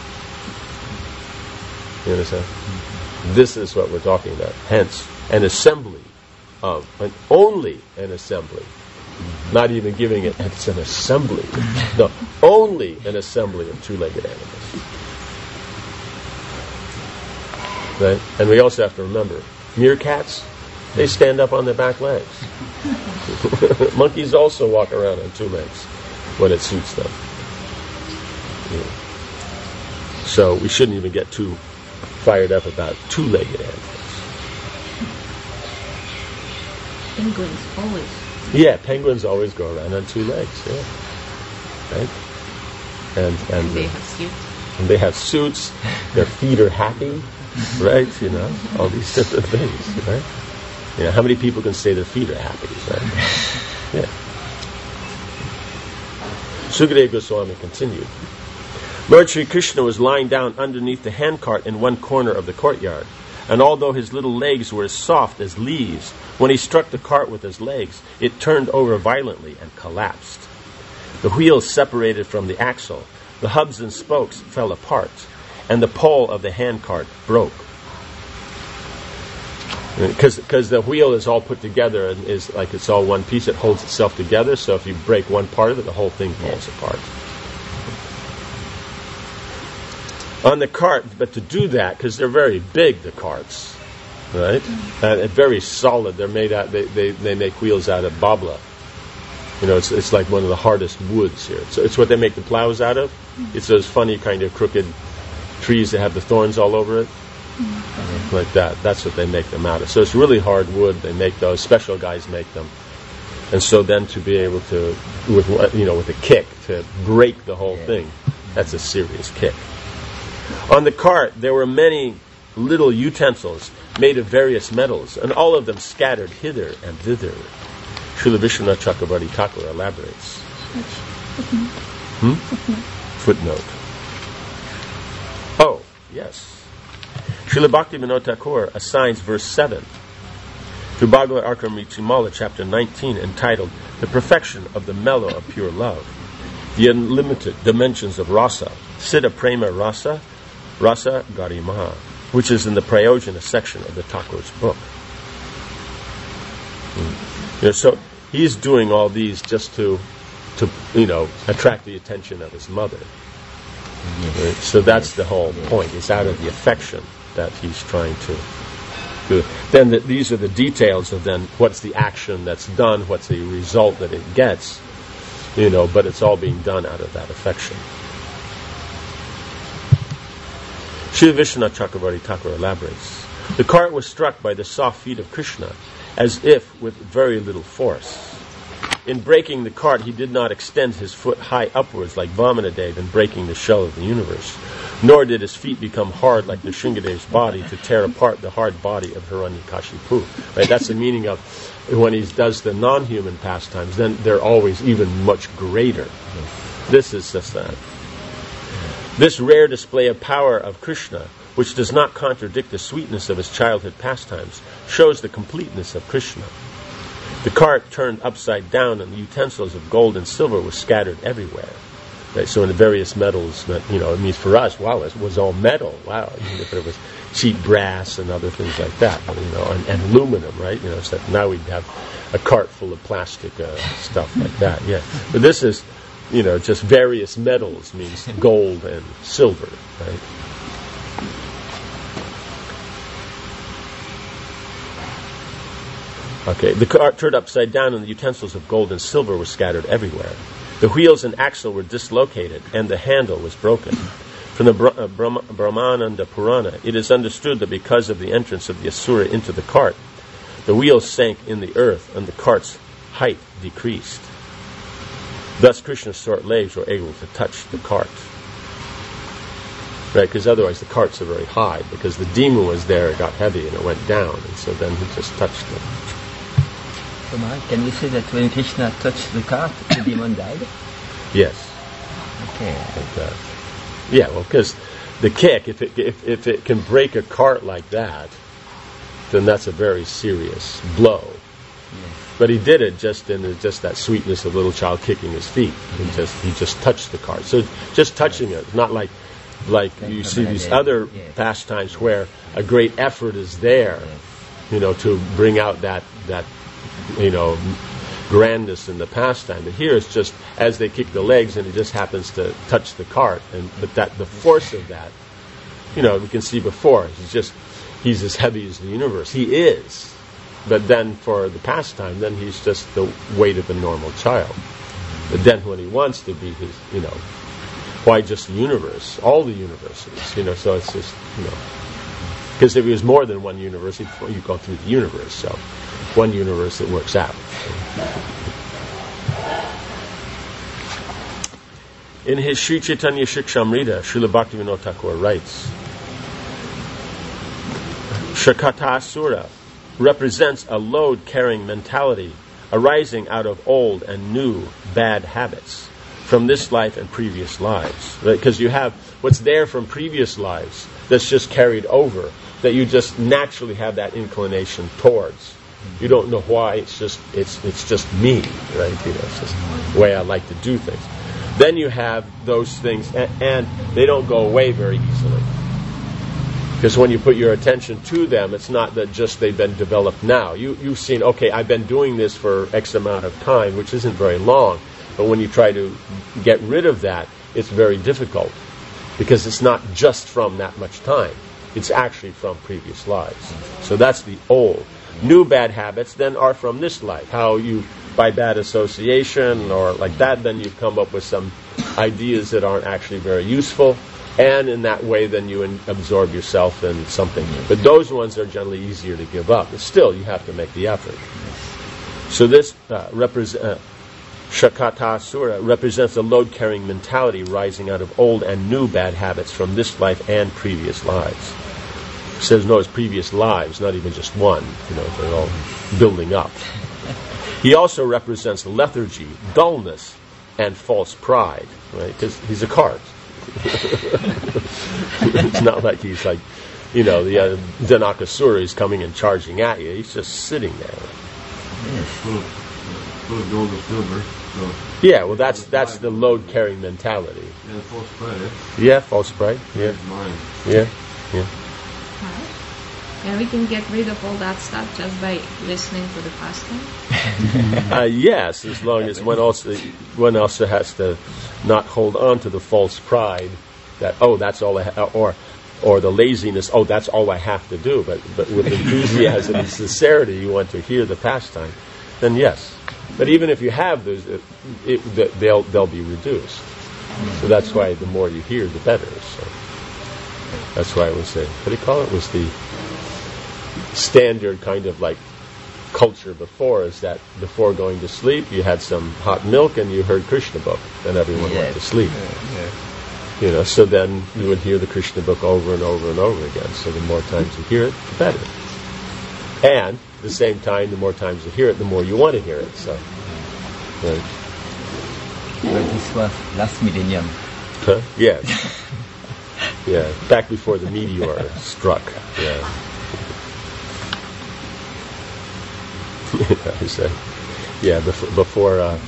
You understand? This is what we're talking about. Hence, an assembly of, and only an assembly. Not even giving it, it's an assembly. No, only an assembly of two-legged animals. Right? And we also have to remember, meerkats, they stand up on their back legs. Monkeys also walk around on two legs when it suits them. Yeah. So we shouldn't even get too fired up about two-legged animals. Penguins always. Yeah, penguins always go around on two legs. Yeah, right. And and, and they uh, have suits. And they have suits. Their feet are happy, right? You know, all these different things, right? You know, how many people can say their feet are happy, right? Yeah. Sukadeva Goswami continued. Lord Sri Krishna was lying down underneath the handcart in one corner of the courtyard. And although his little legs were as soft as leaves, when he struck the cart with his legs, it turned over violently and collapsed. The wheels separated from the axle, the hubs and spokes fell apart, and the pole of the handcart broke. Because the wheel is all put together and is like it's all one piece, it holds itself together, so if you break one part of it, the whole thing falls apart. On the cart, but to do that, because they're very big, the carts, right? And, and very solid. They're made out. They, they they make wheels out of babla. You know, it's it's like one of the hardest woods here. So it's what they make the plows out of. It's those funny kind of crooked trees that have the thorns all over it, mm-hmm. like that. That's what they make them out of. So it's really hard wood. They make those. Special guys make them. And so then to be able to, with you know, with a kick to break the whole thing, that's a serious kick. On the cart, there were many little utensils made of various metals, and all of them scattered hither and thither. Srila Vishwanath Chakravarti Thakur elaborates. Hmm? Footnote. Oh, yes. Srila Bhaktivinoda Thakur assigns verse seven. through Bhagavad Arkamritimala, chapter nineteen, entitled The Perfection of the Mellow of Pure Love, the unlimited dimensions of rasa, Siddha Prema Rasa, Rasa Garimaha, which is in the Prayojana section of the Thakur's book. Mm. You know, so he's doing all these just to, to you know, attract the attention of his mother. Yes. Right? So that's the whole point. It's out of the affection that he's trying to do. Then the, these are the details of then what's the action that's done, what's the result that it gets, you know, but it's all being done out of that affection. Srila Vishwanath Chakravarti Thakur elaborates. The cart was struck by the soft feet of Krishna, as if with very little force. In breaking the cart, he did not extend his foot high upwards like Vamanadeva in breaking the shell of the universe, nor did his feet become hard like Nrsingadev's body to tear apart the hard body of Hiranyakashipu. Right? That's the meaning of when he does the non-human pastimes, then they're always even much greater. This is just that. This rare display of power of Krishna, which does not contradict the sweetness of his childhood pastimes, shows the completeness of Krishna. The cart turned upside down, and the utensils of gold and silver were scattered everywhere. Right? So in the various metals, that, you know, it means for us, wow, it was all metal. Wow, even if it was cheap brass and other things like that, you know, and, and aluminum, right? You know, so now we'd have a cart full of plastic uh, stuff like that. Yeah, but this is, you know, just various metals means gold and silver, right? Okay, the cart turned upside down and the utensils of gold and silver were scattered everywhere. The wheels and axle were dislocated and the handle was broken. From the Bra- uh, Brahma- Brahmananda Purana, it is understood that because of the entrance of the Asura into the cart, the wheels sank in the earth and the cart's height decreased. Thus Krishna's short legs were able to touch the cart. Right, because otherwise the carts are very high. Because the demon was there, it got heavy and it went down. And so then he just touched it. Can we say that when Krishna touched the cart, the demon died? Yes. Okay. Like that. Yeah, well, because the kick, if it, if, if it can break a cart like that, then that's a very serious blow. Yes. But he did it just in the, just that sweetness of a little child kicking his feet. He just he just touched the cart. So just touching it, not like like you see these other pastimes where a great effort is there, you know, to bring out that that you know grandness in the pastime. But here it's just as they kick the legs and it just happens to touch the cart, and but that the force of that, you know, we can see before. He's just he's as heavy as the universe. He is. But then for the pastime, then he's just the weight of a normal child. But then when he wants to be his, you know, why just the universe? All the universes, you know, so it's just, you know. Because if he was more than one universe, you go through the universe. So one universe, it works out. In his Sri Chaitanya Shikshamrita, Srila Bhaktivinoda Thakur writes, Shakatasura represents a load-carrying mentality arising out of old and new bad habits from this life and previous lives. Because right? You have what's there from previous lives that's just carried over, that you just naturally have that inclination towards. You don't know why, it's just it's it's just me, right? You know, it's just the way I like to do things. Then you have those things, and, and they don't go away very easily. Because when you put your attention to them, it's not that just they've been developed now. You, you've seen, okay, I've been doing this for X amount of time, which isn't very long. But when you try to get rid of that, it's very difficult. Because it's not just from that much time. It's actually from previous lives. So that's the old. New bad habits then are from this life. How you, by bad association or like that, then you've come up with some ideas that aren't actually very useful. And in that way, then you in, absorb yourself in something. But those ones are generally easier to give up. But still, you have to make the effort. So this uh, represent, uh, Shakatasura represents a load-carrying mentality rising out of old and new bad habits from this life and previous lives. It says, no, it's previous lives, not even just one. You know, they're all building up. He also represents lethargy, dullness, and false pride, right? Because he's a cart. It's not like he's like you know, the uh, Danakasura is coming and charging at you. He's just sitting there. Full of, full of gold and silver. So Yeah, well, that's that's the load-carrying mentality. yeah, false pride. Yeah, false pride. Yeah, Mine. yeah, yeah. Right. And we can get rid of all that stuff just by listening to the pastime. Uh, yes, as long as one also one also has to not hold on to the false pride that oh that's all I ha- or or the laziness oh that's all I have to do. But but with enthusiasm and sincerity, you want to hear the pastime. Then yes. But even if you have those, it, it, they'll they'll be reduced. So that's why the more you hear, the better. So that's why I would say, what do you call it? Was the standard kind of like culture before is that before going to sleep, you had some hot milk and you heard Krishna book, then everyone Yes. went to sleep. Yeah, yeah. You know, so then you would hear the Krishna book over and over and over again. So the more times you hear it, the better. And at the same time, the more times you hear it, the more you want to hear it. So, right. Well, this was last millennium. Huh? Yeah. Yeah, back before the meteor struck. Yeah. I say, yeah, before, before uh,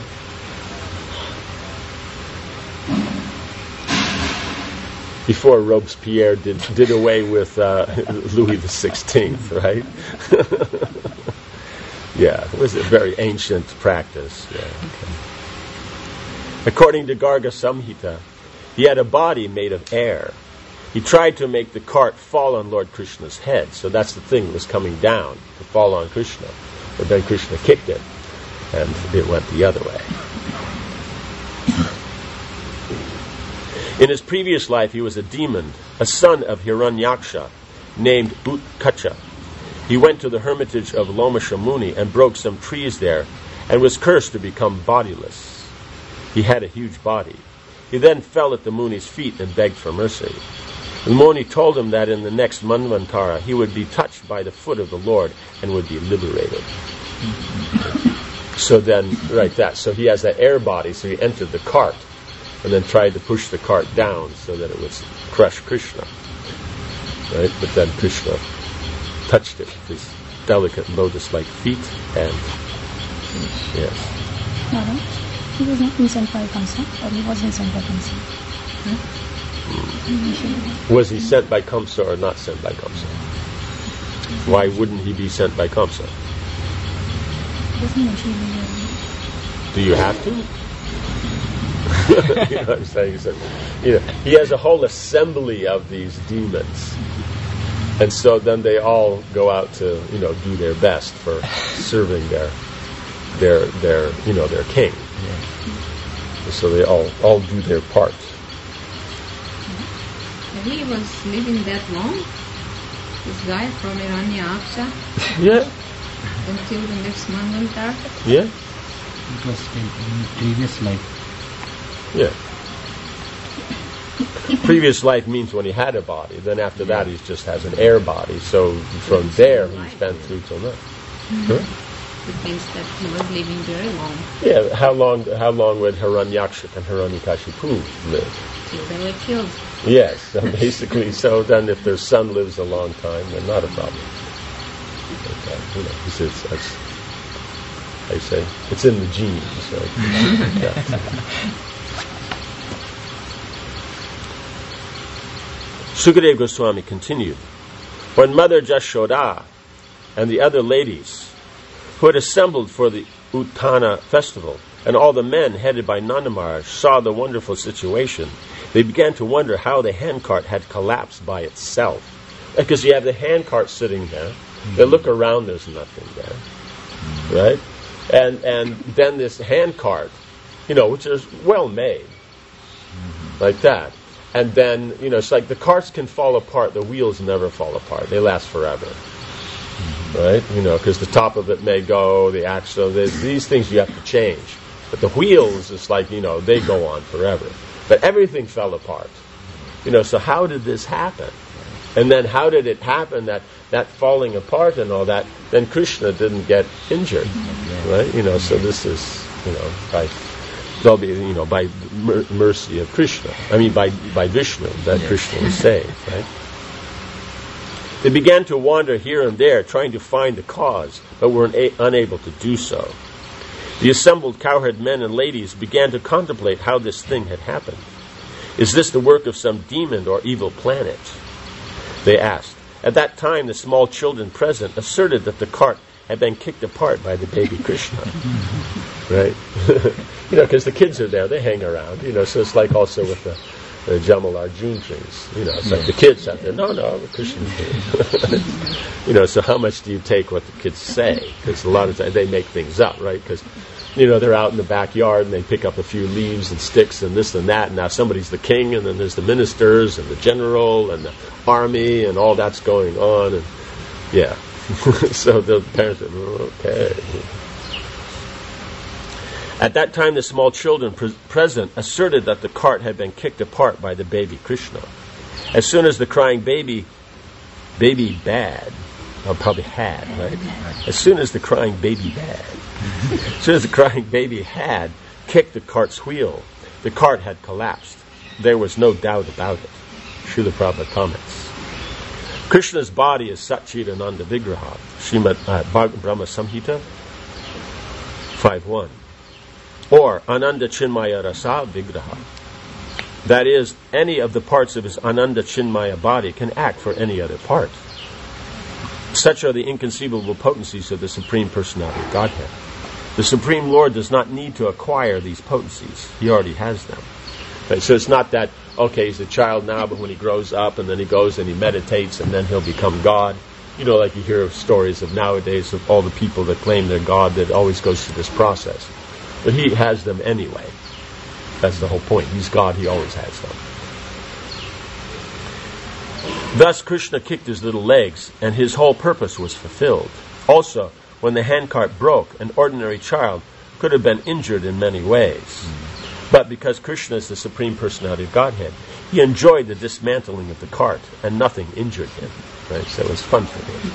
before Robespierre did did away with uh, Louis the Sixteenth, right? Yeah, it was a very ancient practice. Yeah. Okay. According to Garga Samhita, he had a body made of air. He tried to make the cart fall on Lord Krishna's head, so that's the thing that was coming down to fall on Krishna. But then Krishna kicked it, and it went the other way. In his previous life, he was a demon, a son of Hiranyaksha, named Utkacha. He went to the hermitage of Lomasha Muni and broke some trees there, and was cursed to become bodiless. He had a huge body. He then fell at the Muni's feet and begged for mercy. The Muni told him that in the next Manvantara he would be touched by the foot of the Lord and would be liberated. So then, right, that. So he has that air body, so he entered the cart and then tried to push the cart down so that it would crush Krishna. Right? But then Krishna touched it with his delicate lotus-like feet and, yes. Madam, he was not sent by Kamsa, or he wasn't sent by Kamsa. Hmm? Was he sent by Kamsa or not sent by Kamsa? Why wouldn't he be sent by Kamsa? Doesn't mention in Do you have to? You know what I'm saying? So, you know, he has a whole assembly of these demons. And so then they all go out to, you know, do their best for serving their their their you know, their king. Yeah. So they all, all do their part. He was living that long, this guy from Hiranyaksha, Yeah, until the next Manvantara. yeah, It was in, in previous life. yeah. Previous life means when he had a body. Then after that he just has an air body. So from there he's been through till now. Huh? It means that he was living very long, Yeah, how long how long would Hiranyaksha and Hiranyakashipu live? till they were killed. Yes, so basically, so then if their son lives a long time, then not a problem. But, uh, you know, it's, it's, it's, how you say, it's in the genes, right? Yeah. Sukadeva Goswami continued, when Mother Jashoda and the other ladies who had assembled for the Uttana festival, and all the men headed by Nanda Maharaj saw the wonderful situation, they began to wonder how the handcart had collapsed by itself. Because you have the handcart sitting there, they look around, there's nothing there, right? And and then this handcart, you know, which is well made, like that. And then, you know, it's like the carts can fall apart, the wheels never fall apart, they last forever. Right? You know, because the top of it may go, the axle, these things you have to change. But the wheels, it's like, you know, they go on forever. But everything fell apart. You know, so how did this happen? And then how did it happen that that falling apart and all that, then Krishna didn't get injured. Right? You know, so this is, you know, by, they'll be, you know, by mer- mercy of Krishna. I mean, by, by Vishnu, that Yes. Krishna was saved, right? They began to wander here and there, trying to find the cause, but were una- unable to do so. The assembled cowherd men and ladies began to contemplate how this thing had happened. Is this the work of some demon or evil planet? They asked. At that time, the small children present asserted that the cart had been kicked apart by the baby Krishna. Right? You know, because the kids are there, they hang around, you know, so it's like also with the, the Jamal Arjun trees. You know, it's like the kids out there, no, no, the Krishna tree. You know, so how much do you take what the kids say? Because a lot of times they make things up, right? Because, you know, they're out in the backyard and they pick up a few leaves and sticks and this and that, and now somebody's the king, and then there's the ministers and the general and the army and all that's going on, and yeah. So the parents said, okay. At that time, the small children pre- present asserted that the cart had been kicked apart by the baby Krishna. As soon as the crying baby, baby bad, or probably had, right? As soon as the crying baby bad, as soon as the crying baby had kicked the cart's wheel, the cart had collapsed. There was no doubt about it. Srila Prabhupada comments. Krishna's body is Satchidananda Vigraha, Srimad uh, Brahma Samhita five one. Or Ananda Chinmaya Rasa Vigraha. That is, any of the parts of his Ananda Chinmaya body can act for any other part. Such are the inconceivable potencies of the Supreme Personality of Godhead. The Supreme Lord does not need to acquire these potencies. He already has them. Right? So it's not that, okay, he's a child now, but when he grows up and then he goes and he meditates and then he'll become God. You know, like you hear of stories of nowadays of all the people that claim they're God that always goes through this process. But he has them anyway. That's the whole point. He's God, he always has them. Thus Krishna kicked his little legs, and his whole purpose was fulfilled. Also, when the handcart broke, an ordinary child could have been injured in many ways. But because Krishna is the Supreme Personality of Godhead, he enjoyed the dismantling of the cart, and nothing injured him. Right? So it was fun for him.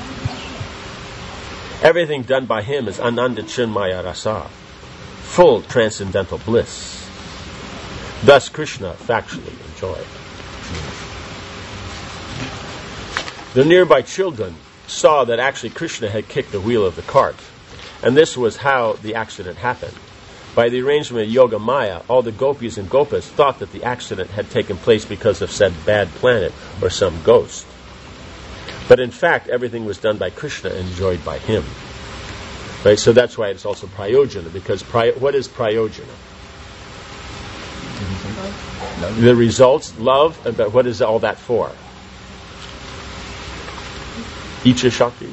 Everything done by him is Ananda Chinmaya Rasa, full transcendental bliss. Thus Krishna factually enjoyed. The nearby children saw that actually Krishna had kicked the wheel of the cart, and this was how the accident happened. By the arrangement of Yoga Maya, all the gopis and gopas thought that the accident had taken place because of said bad planet or some ghost. But in fact, everything was done by Krishna and enjoyed by him. Right, so that's why it's also prayojana, because pri- what is prayojana? Love. The results, love, but what is all that for? Icha Shakti.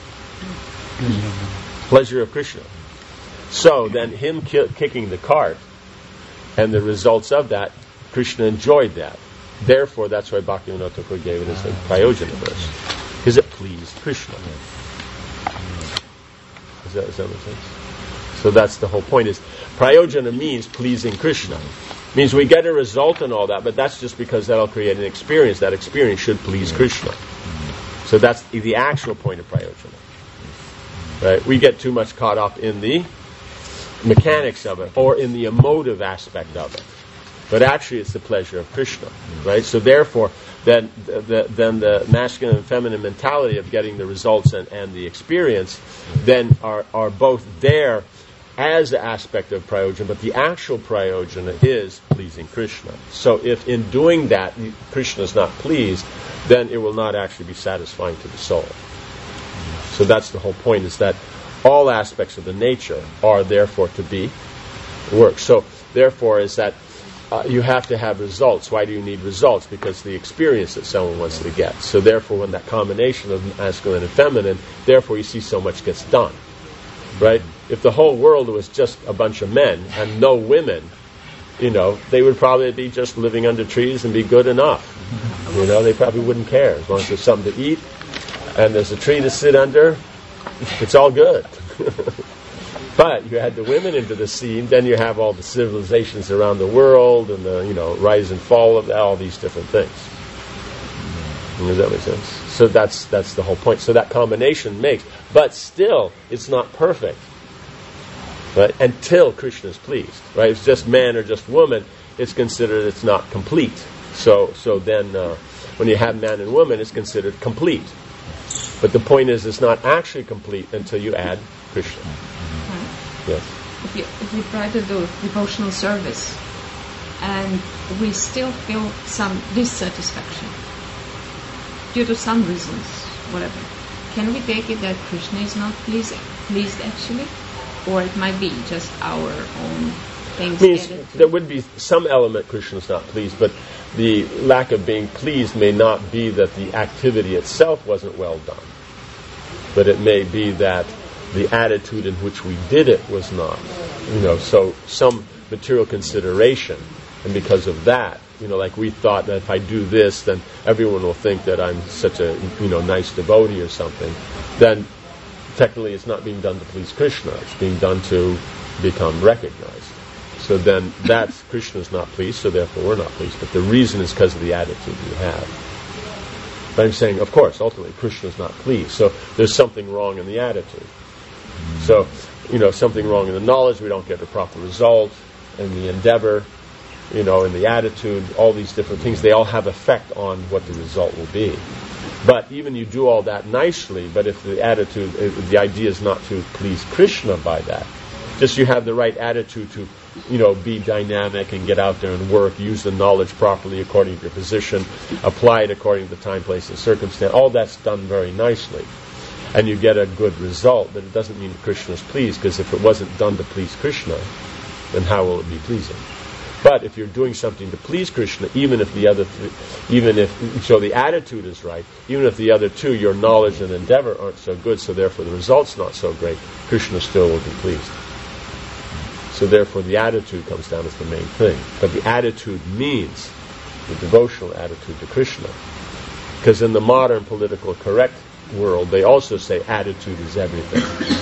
Pleasure of Krishna. So then him ki- kicking the cart and the results of that, Krishna enjoyed that. Therefore, that's why Bhaktivinoda Thakur gave it as a prayojana verse. Because it pleased Krishna. Does that, does that make sense? So that's the whole point, is prayojana means pleasing Krishna. Means we get a result and all that, but that's just because that'll create an experience. That experience should please Krishna. So that's the actual point of prayojana. Right? We get too much caught up in the mechanics of it, or in the emotive aspect of it. But actually it's the pleasure of Krishna. Right? So therefore, then the, then the masculine and feminine mentality of getting the results and, and the experience then are, are both there as the aspect of prayojana, but the actual prayojana is pleasing Krishna. So if in doing that Krishna is not pleased, then it will not actually be satisfying to the soul. So that's the whole point, is that all aspects of the nature are therefore to be worked. So therefore is that uh, you have to have results. Why do you need results? Because the experience that someone wants to get. So therefore when that combination of masculine and feminine, therefore you see so much gets done. Right? If the whole world was just a bunch of men and no women, you know, they would probably be just living under trees and be good enough. You know, they probably wouldn't care. As long as there's something to eat and there's a tree to sit under, it's all good. But you add the women into the scene, then you have all the civilizations around the world and the, you know, rise and fall of all these different things. Does that make sense? So that's that's the whole point. So that combination makes, but still, it's not perfect, right? Until Krishna is pleased, right? If it's just man or just woman, it's considered it's not complete. So, so then uh, when you have man and woman, it's considered complete. But the point is, it's not actually complete until you add Krishna. Right. Yes. If you, if you try to do devotional service and we still feel some dissatisfaction due to some reasons, whatever, can we take it that Krishna is not pleased, pleased actually? Or it might be just our own things. Means there would be some element Krishna's not pleased, but the lack of being pleased may not be that the activity itself wasn't well done, but it may be that the attitude in which we did it was not. You know, so some material consideration, and because of that, you know, like we thought that if I do this, then everyone will think that I'm such a, you know, nice devotee or something. Then technically it's not being done to please Krishna, it's being done to become recognized. So then that's, Krishna's not pleased, so therefore we're not pleased. But the reason is because of the attitude you have. But I'm saying, of course, ultimately Krishna's not pleased. So there's something wrong in the attitude. So, you know, something wrong in the knowledge, we don't get the proper result, and the endeavor, you know, and the attitude, all these different things, they all have effect on what the result will be. But even you do all that nicely, but if the attitude, if the idea is not to please Krishna by that, just you have the right attitude to, you know, be dynamic and get out there and work, use the knowledge properly according to your position, apply it according to the time, place, and circumstance, all that's done very nicely. And you get a good result, but it doesn't mean that Krishna is pleased, because if it wasn't done to please Krishna, then how will it be pleasing? But if you're doing something to please Krishna, even if the other, th- even if, so the attitude is right, even if the other two, your knowledge and endeavor aren't so good, so therefore the result's not so great, Krishna still will be pleased. So therefore the attitude comes down as the main thing. But the attitude means the devotional attitude to Krishna. Because in the modern political correct world, they also say attitude is everything,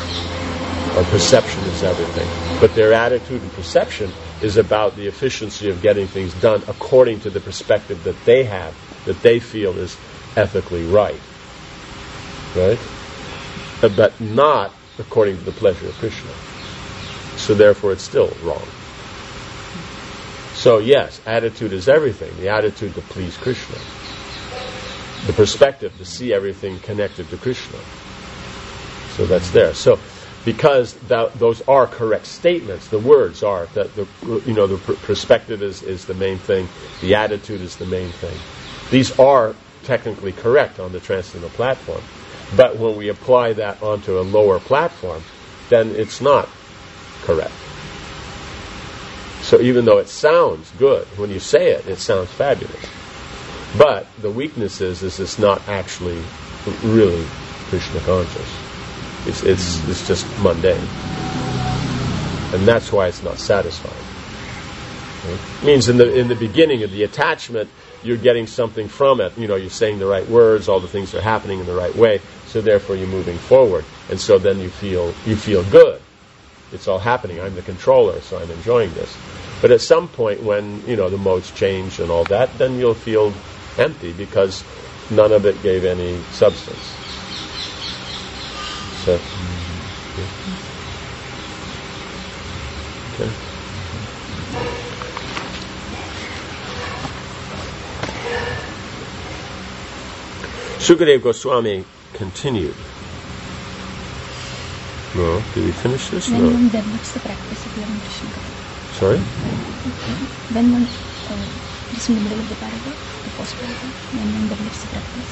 or perception is everything. But their attitude and perception is about the efficiency of getting things done according to the perspective that they have, that they feel is ethically right. Right? But not according to the pleasure of Krishna. So therefore it's still wrong. So yes, attitude is everything. The attitude to please Krishna. The perspective to see everything connected to Krishna. So that's there. So because that, those are correct statements, the words are that the, you know, the pr- perspective is, is the main thing, the attitude is the main thing. These are technically correct on the transcendental platform. But when we apply that onto a lower platform, then it's not correct. So even though it sounds good, when you say it, it sounds fabulous. But the weakness is, is it's not actually really Krishna conscious. It's, it's, it's just mundane. And that's why it's not satisfying. Right? It means in the, in the beginning of the attachment, you're getting something from it. You know, you're saying the right words, all the things are happening in the right way, so therefore you're moving forward. And so then you feel, you feel good. It's all happening. I'm the controller, so I'm enjoying this. But at some point when, you know, the modes change and all that, then you'll feel empty because none of it gave any substance. So, yeah. Okay. Sukadeva Goswami continued. No, did we finish this? When No. one develops the practice of hearing Krishna Katha. Sorry? When one, uh, just in the middle of the paragraph, the first paragraph, when one develops the practice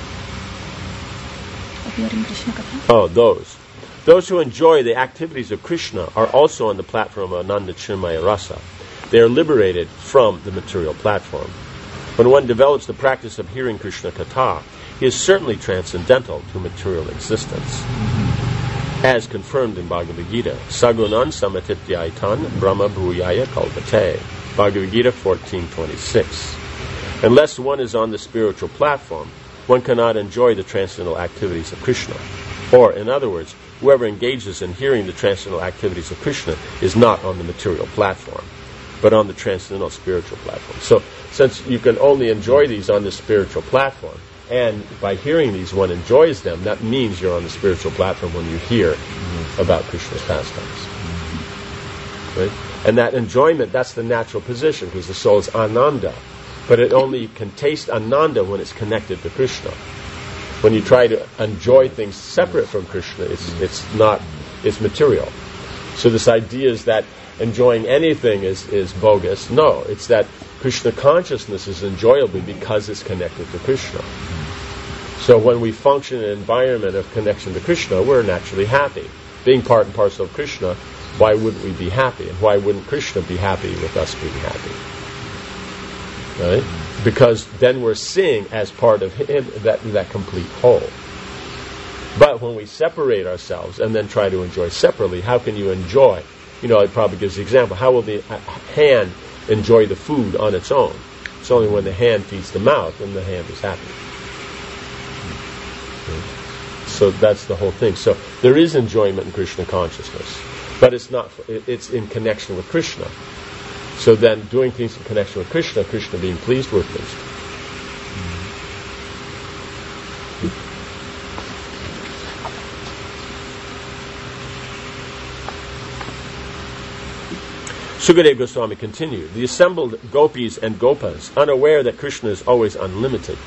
of hearing Krishna Katha. Oh, those. Those who enjoy the activities of Krishna are also on the platform of Ananda Chinmaya Rasa. They are liberated from the material platform. When one develops the practice of hearing Krishna Katha, he is certainly transcendental to material existence. As confirmed in Bhagavad Gita, Sagunan Samatityaitan Brahma Bhuyaya Kalpate, Bhagavad Gita fourteen twenty-six. Unless one is on the spiritual platform, one cannot enjoy the transcendental activities of Krishna. Or, in other words, whoever engages in hearing the transcendental activities of Krishna is not on the material platform, but on the transcendental spiritual platform. So, since you can only enjoy these on the spiritual platform, and by hearing these one enjoys them, that means you're on the spiritual platform when you hear mm-hmm. about Krishna's pastimes. Mm-hmm. Right? And that enjoyment, that's the natural position, because the soul is ananda. But it only can taste Ananda when it's connected to Krishna. When you try to enjoy things separate from Krishna, it's it's not, it's material. So this idea is that enjoying anything is, is bogus. No, it's that Krishna consciousness is enjoyable because it's connected to Krishna. So when we function in an environment of connection to Krishna, we're naturally happy. Being part and parcel of Krishna, why wouldn't we be happy? And why wouldn't Krishna be happy with us being happy? Right? Because then we're seeing as part of Him that, that complete whole. But when we separate ourselves and then try to enjoy separately, how can you enjoy? You know, it probably gives the example. How will the hand enjoy the food on its own? It's only when the hand feeds the mouth and the hand is happy. So that's the whole thing. So there is enjoyment in Krishna consciousness, but it's not. It's in connection with Krishna. So then, doing things in connection with Krishna, Krishna being pleased with things. Sukadeva Goswami continued, the assembled gopis and gopas, unaware that Krishna is always unlimited,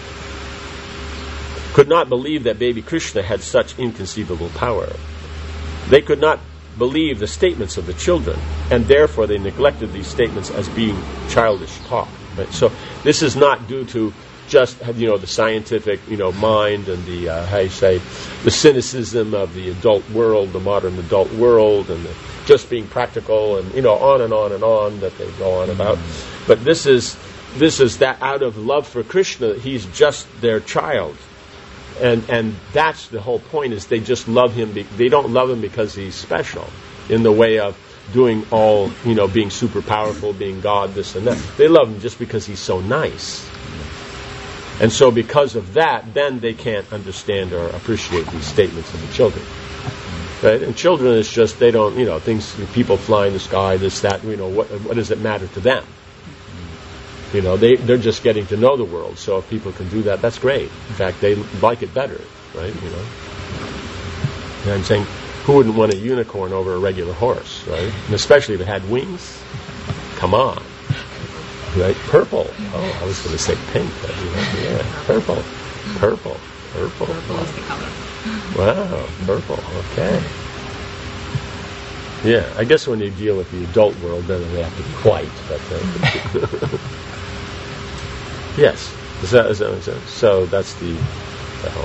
could not believe that baby Krishna had such inconceivable power. They could not believe the statements of the children, and therefore they neglected these statements as being childish talk. Right? So this is not due to just, you know, the scientific, you know, mind and the, uh, how you say, the cynicism of the adult world, the modern adult world, and the just being practical, and, you know, on and on and on that they go on about. But this is this is that out of love for Krishna, he's just their child. And and that's the whole point, is they just love him. Be, they don't love him because he's special in the way of doing all, you know, being super powerful, being God, this and that. They love him just because he's so nice. And so because of that, then they can't understand or appreciate these statements of the children. Right? And children is just, they don't, you know, things, people fly in the sky, this, that, you know, what, what does it matter to them? You know, they, they're just getting to know the world. So if people can do that, that's great. In fact, they like it better, right? You know. And I'm saying, who wouldn't want a unicorn over a regular horse, right? And especially if it had wings. Come on. Right? Purple. Oh, I was going to say pink. But, you know, yeah, purple. Purple. Purple. Purple is the color. Wow, purple. Okay. Yeah, I guess when you deal with the adult world, then they have to be white. But uh, yes, is that, is that what sense? So that's the, the whole.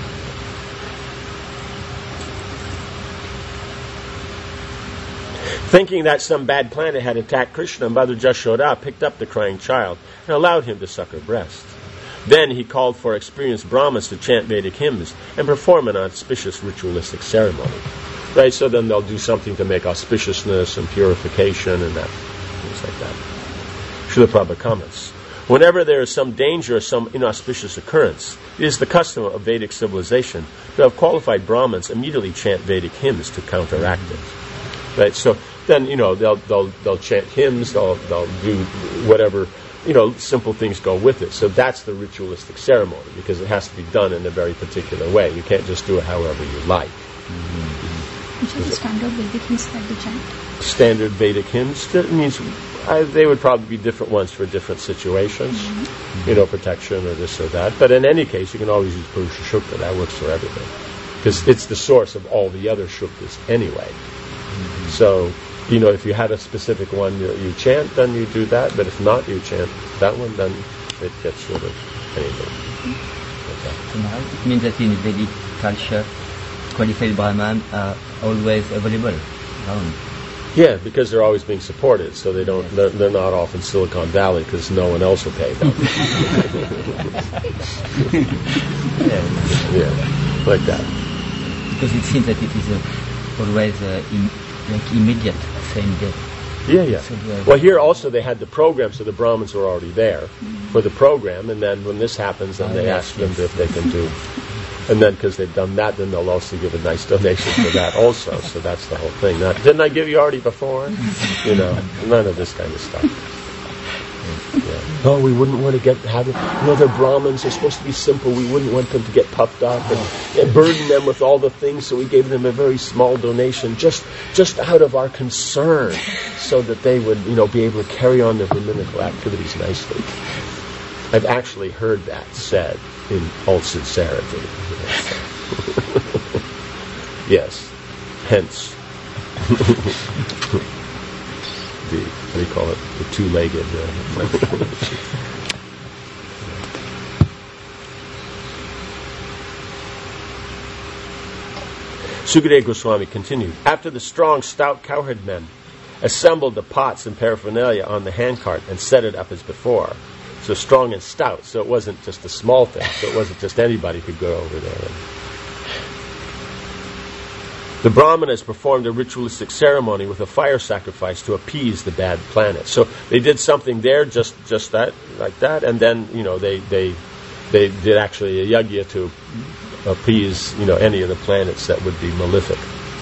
Thinking that some bad planet had attacked Krishna, Mother Jashoda picked up the crying child and allowed him to suck her breast. Then he called for experienced Brahmas to chant Vedic hymns and perform an auspicious ritualistic ceremony. Right, so then they'll do something to make auspiciousness and purification and that, things like that. Srila Prabhupada comments, whenever there is some danger or some inauspicious occurrence, it is the custom of Vedic civilization to have qualified Brahmins immediately chant Vedic hymns to counteract it. Right, so then, you know, they'll they'll they'll chant hymns, they'll they'll do whatever, you know, simple things go with it. So that's the ritualistic ceremony, because it has to be done in a very particular way. You can't just do it however you like. Mm-hmm. Which are the standard Vedic hymns that they chant? Standard Vedic hymns, that means I, they would probably be different ones for different situations, mm-hmm. you know, protection or this or that. But in any case, you can always use Purusha Shukta. That works for everything, because it's the source of all the other Shuktas anyway. Mm-hmm. So, you know, if you had a specific one you, you chant, then you do that. But if not, you chant that one, then it gets rid of anything. Okay. It means that in Vedic culture, qualified Brahman are always available around. Yeah, because they're always being supported, so they don't. They're, they're not off in Silicon Valley because no one else will pay them. yeah, yeah, like that. Because it seems that it is uh, always uh, in, like immediate, same day. Yeah, yeah. So, uh, well, here also they had the program, so the Brahmins were already there mm-hmm. for the program, and then when this happens, then uh, they yes, ask yes. them if they can do. And then, because they've done that, then they'll also give a nice donation for that also. So that's the whole thing. Not, didn't I give you already before? You know, none of this kind of stuff. Yeah. Oh, we wouldn't want to get have it. You know, they're Brahmins. They're supposed to be simple. We wouldn't want them to get puffed up and, and burden them with all the things. So we gave them a very small donation, just just out of our concern, so that they would, you know, be able to carry on their brahminical activities nicely. I've actually heard that said in all sincerity. Yes. Hence. The, what do you call it? The two-legged. Uh, Sukadeva Goswami continued. After the strong, stout cowherd men assembled the pots and paraphernalia on the handcart and set it up as before, so strong and stout, so it wasn't just a small thing, so it wasn't just anybody could go over there. The Brahmanas performed a ritualistic ceremony with a fire sacrifice to appease the bad planet. So they did something there, just just that, like that, and then, you know, they they they did actually a yajna to appease, you know, any of the planets that would be malefic.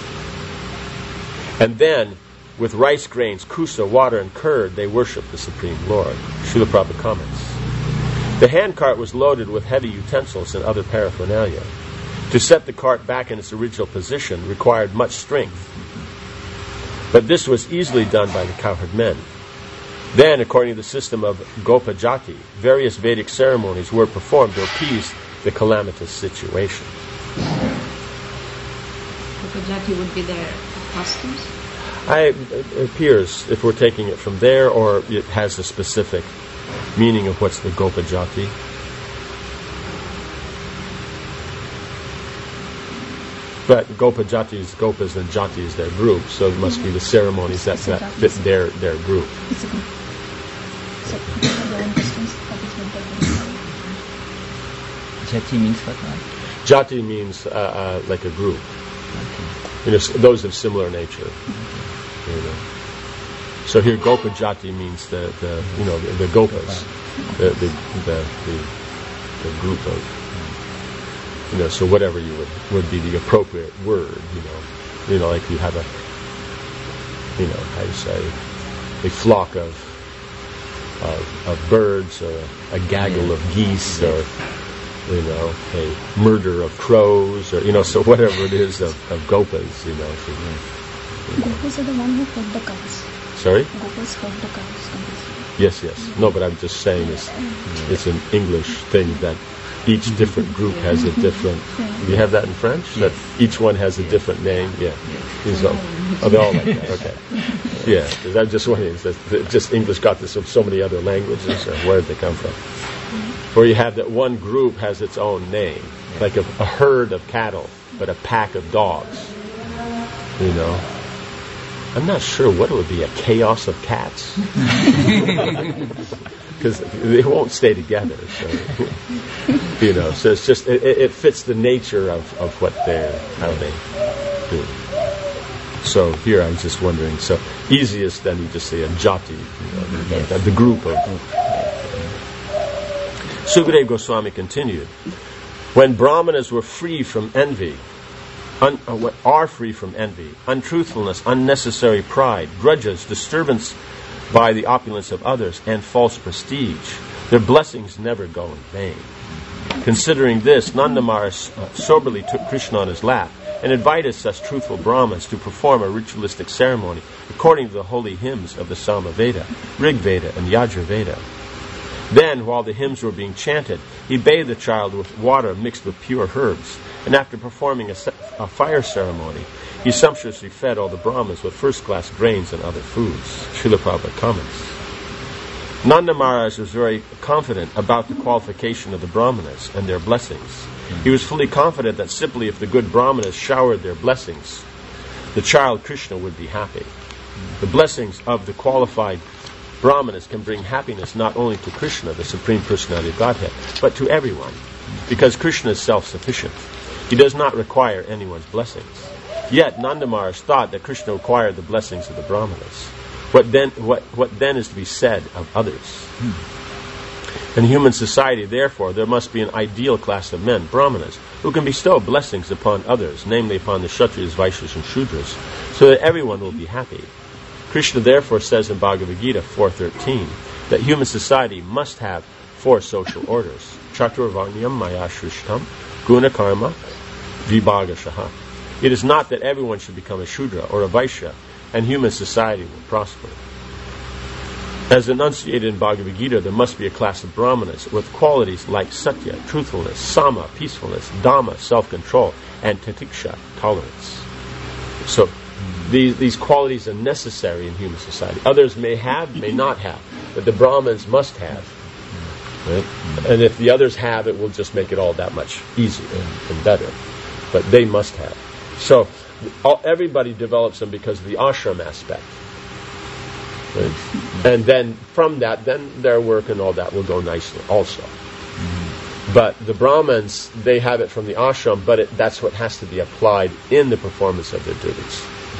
And then, with rice grains, kusa, water, and curd, they worshipped the Supreme Lord. Srila Prabhupada comments. The handcart was loaded with heavy utensils and other paraphernalia. To set the cart back in its original position required much strength. But this was easily done by the cowherd men. Then, according to the system of Gopajati, various Vedic ceremonies were performed to appease the calamitous situation. Gopajati would be their customs? I, it appears, if we're taking it from there, or it has a specific meaning of what's the Gopajati. But Gopa Jati is Gopas and Jati is their group, so it must be the ceremonies that, that fit their, their group. It's a group. So, their own customs, that is what they're Jati means what? Right? Jati means uh, uh, like a group. Okay. You know, those of similar nature. Okay. You know. So here Gopa Jati means the, the you know, the, the Gopas, the the, the the the group of, you know, so whatever you would, would be the appropriate word, you know. You know, like you have a, you know, how you say, a flock of of, of birds, or a gaggle of geese, or, you know, a murder of crows, or, you know, so whatever it is of, of gopas, you know. So, you know. Gopas are the one who fed the cows. Sorry? Gopas fed the cows completely. Yes, yes. No, but I'm just saying it's, it's an English thing that each different group has a different. Do you have that in French? That each one has a different name. Yeah. These all, oh, they're all like that. Okay. Yeah. Because I'm just wondering, is that just English got this from so many other languages, or where did they come from? Or you have that one group has its own name, like a, a herd of cattle, but a pack of dogs. You know. I'm not sure what it would be. A chaos of cats. Because they won't stay together, so, you know. So it's just it, it fits the nature of, of what they're how they do. So here I'm just wondering. So easiest then you just say a jati, you know, the, the group of. Sukadeva Goswami continued. When Brahmanas were free from envy, un, uh, are free from envy, untruthfulness, unnecessary pride, grudges, disturbance by the opulence of others, and false prestige, their blessings never go in vain. Considering this, Nanda Maharaj uh, soberly took Krishna on his lap and invited such truthful Brahmins to perform a ritualistic ceremony according to the holy hymns of the Sama Veda, Rig Veda, and Yajur Veda. Then, while the hymns were being chanted, he bathed the child with water mixed with pure herbs, and after performing a, a fire ceremony, he sumptuously fed all the Brahmins with first-class grains and other foods. Srila Prabhupada comments. Nanda Maharaj was very confident about the qualification of the Brahmanas and their blessings. He was fully confident that simply if the good Brahmanas showered their blessings, the child Krishna would be happy. The blessings of the qualified Brahmanas can bring happiness not only to Krishna, the Supreme Personality of Godhead, but to everyone, because Krishna is self-sufficient. He does not require anyone's blessings. Yet Nanda Maharaj thought that Krishna required the blessings of the Brahmanas. What then, what, what then is to be said of others? Hmm. In human society, therefore, there must be an ideal class of men, Brahmanas, who can bestow blessings upon others, namely upon the Kshatriyas, Vaishyas, and Shudras, so that everyone will be happy. Krishna therefore says in Bhagavad Gita four thirteen, that human society must have four social orders. Chaturvarnyam maya shrishtam, guna karma, vibhagashaha. It is not that everyone should become a Shudra or a Vaishya, and human society will prosper. As enunciated in Bhagavad Gita, there must be a class of Brahmanas with qualities like Satya, truthfulness, Sama, peacefulness, Dhamma, self-control, and Titiksha, tolerance. So, these, these qualities are necessary in human society. Others may have, may not have, but the Brahmins must have. Right? And if the others have, it will just make it all that much easier and better. But they must have. So, all, everybody develops them because of the ashram aspect. Right? And then from that, then their work and all that will go nicely also. But the Brahmins, they have it from the ashram, but it, that's what has to be applied in the performance of their duties.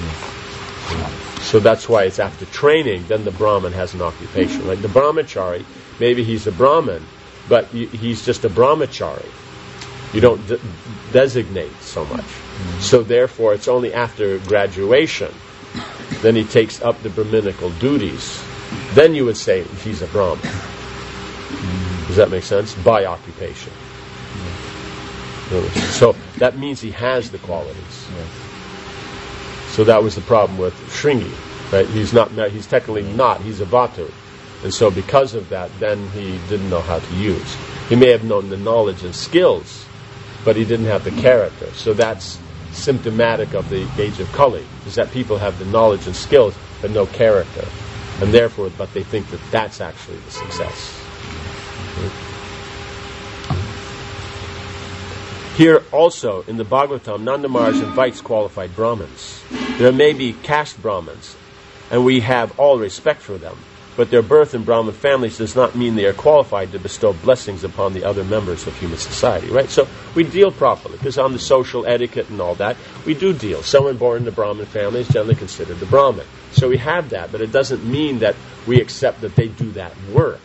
So that's why it's after training, then the Brahmin has an occupation. Like the Brahmachari, maybe he's a Brahmin, but he's just a Brahmachari. You don't de- designate so much. So therefore, it's only after graduation, then he takes up the Brahminical duties. Then you would say he's a Brahmin. Does that make sense? By occupation. So that means he has the qualities. So that was the problem with Shringi. Right? He's not. He's technically not. He's a Vatu. And so because of that, then he didn't know how to use. He may have known the knowledge and skills, but he didn't have the character. So that's symptomatic of the age of Kali, is that people have the knowledge and skills, but no character. And therefore, but they think that that's actually the success. Here also, in the Bhagavatam, Nanda Maharaj invites qualified Brahmins. There may be caste Brahmins, and we have all respect for them, but their birth in Brahmin families does not mean they are qualified to bestow blessings upon the other members of human society, right? So we deal properly, because on the social etiquette and all that, we do deal. Someone born in the Brahmin family is generally considered a Brahmin. So we have that, but it doesn't mean that we accept that they do that work.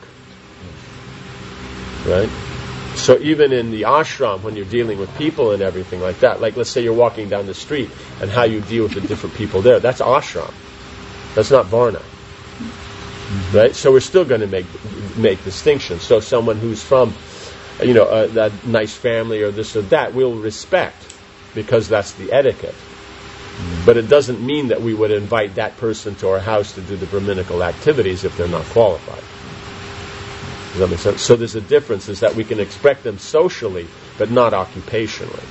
Right? So even in the ashram, when you're dealing with people and everything like that, like let's say you're walking down the street and how you deal with the different people there, that's ashram. That's not varna. Right? So we're still going to make make distinctions. So someone who's from, you know, a, that nice family or this or that, we'll respect because that's the etiquette. But it doesn't mean that we would invite that person to our house to do the Brahminical activities if they're not qualified. Does that make sense? So there's a difference, is that we can expect them socially, but not occupationally.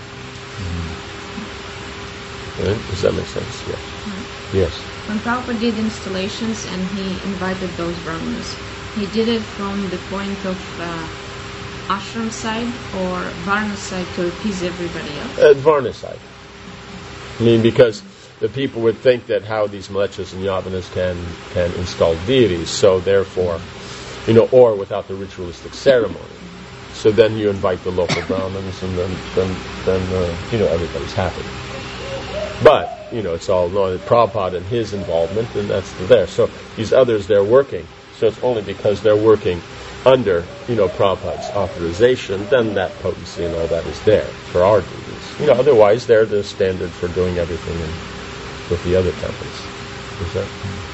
Right? Does that make sense? Yes. Mm-hmm. Yes. When Prabhupada did installations and he invited those Brahmanas, he did it from the point of uh, ashram side or varna side to appease everybody else? Uh, varna side. I mean, because the people would think that how these Mlechas and Yavanas can, can install deities, so therefore, you know, or without the ritualistic ceremony. So then you invite the local Brahmins, and then, then, then uh, you know, everybody's happy. But, you know, it's all known that Prabhupada and his involvement, and that's there. So these others, they're working. So it's only because they're working under, you know, Prabhupada's authorization, then that potency and all that is there for our duties. You know, otherwise they're the standard for doing everything in, with the other temples. Is that?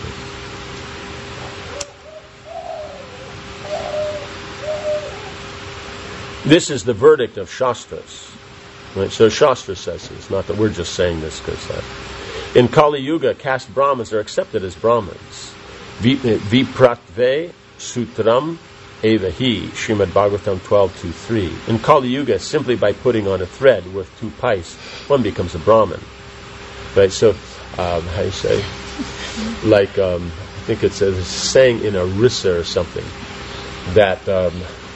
This is the verdict of Shastras. Right? So Shastra says this, not that we're just saying this because uh, in Kali Yuga, caste Brahmins are accepted as Brahmins. Vipratve Sutram Evahi, Srimad Bhagavatam twelve two three. In Kali Yuga, simply by putting on a thread with two pice, one becomes a Brahmin. Right? So, um, how do you say? Like, um, I think it's a saying in a Rissa or something that. Um,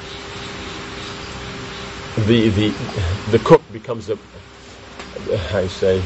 The, the the cook becomes a, I say,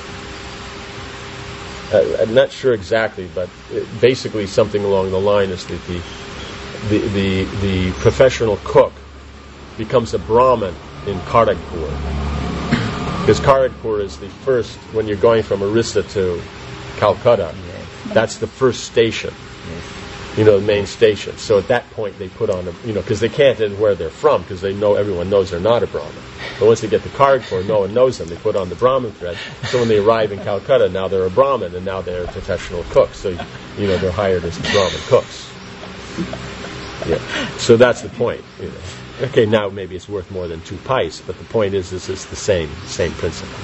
uh, I'm not sure exactly, but it, basically something along the line is that the the, the the professional cook becomes a Brahmin in Kharagpur, because Kharagpur is the first, when you're going from Orissa to Calcutta, yes. That's the first station. Yes. You know, the main station. So at that point they put on a, you know, because they can't in where they're from, because they know, everyone knows they're not a Brahmin. But once they get to Kharagpur, no one knows them. They put on the Brahmin thread. So when they arrive in Calcutta, now they're a Brahmin, and now they're professional cooks. So, you know, they're hired as Brahmin cooks. Yeah. So that's the point. You know. Okay, now maybe it's worth more than two pice, but the point is, is it's the same same principle.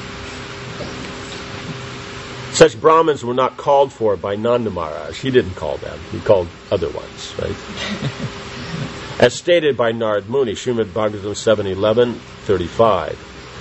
Such Brahmins were not called for by Nanda Maharaj. He didn't call them. He called other ones, right? As stated by Narad Muni, Srimad Bhagavatam seven eleven thirty-five.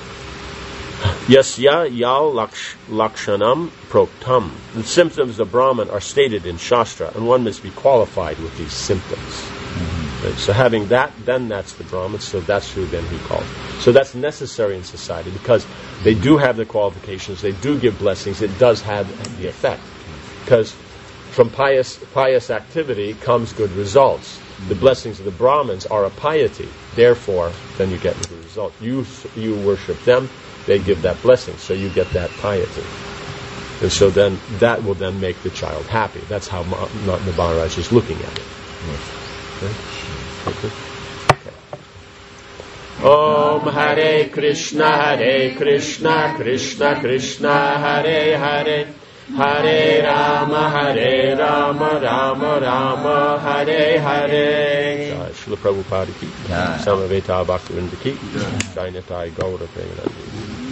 Yasya yal laksh, lakshanam proktam. The symptoms of Brahman are stated in Shastra, and one must be qualified with these symptoms. Mm-hmm. Right? So having that, then that's the Brahman, so that's who then he called. So that's necessary in society, because they do have the qualifications, they do give blessings, it does have the effect. Because from pious pious activity comes good results. The blessings of the Brahmins are a piety. Therefore, then you get the result. You you worship them, they give that blessing, so you get that piety. And so then that will then make the child happy. That's how Ma- the Maharaj is looking at it. Okay. Okay. Om Hare Krishna, Hare Krishna, Krishna Krishna, Hare Hare, Hare Rama, Hare Rama, Rama Rama, Hare Hare. Jai Srila Prabhupada ki, Samaveta Bhaktivinoda ki, Jai Nitai Gaura Premanandi.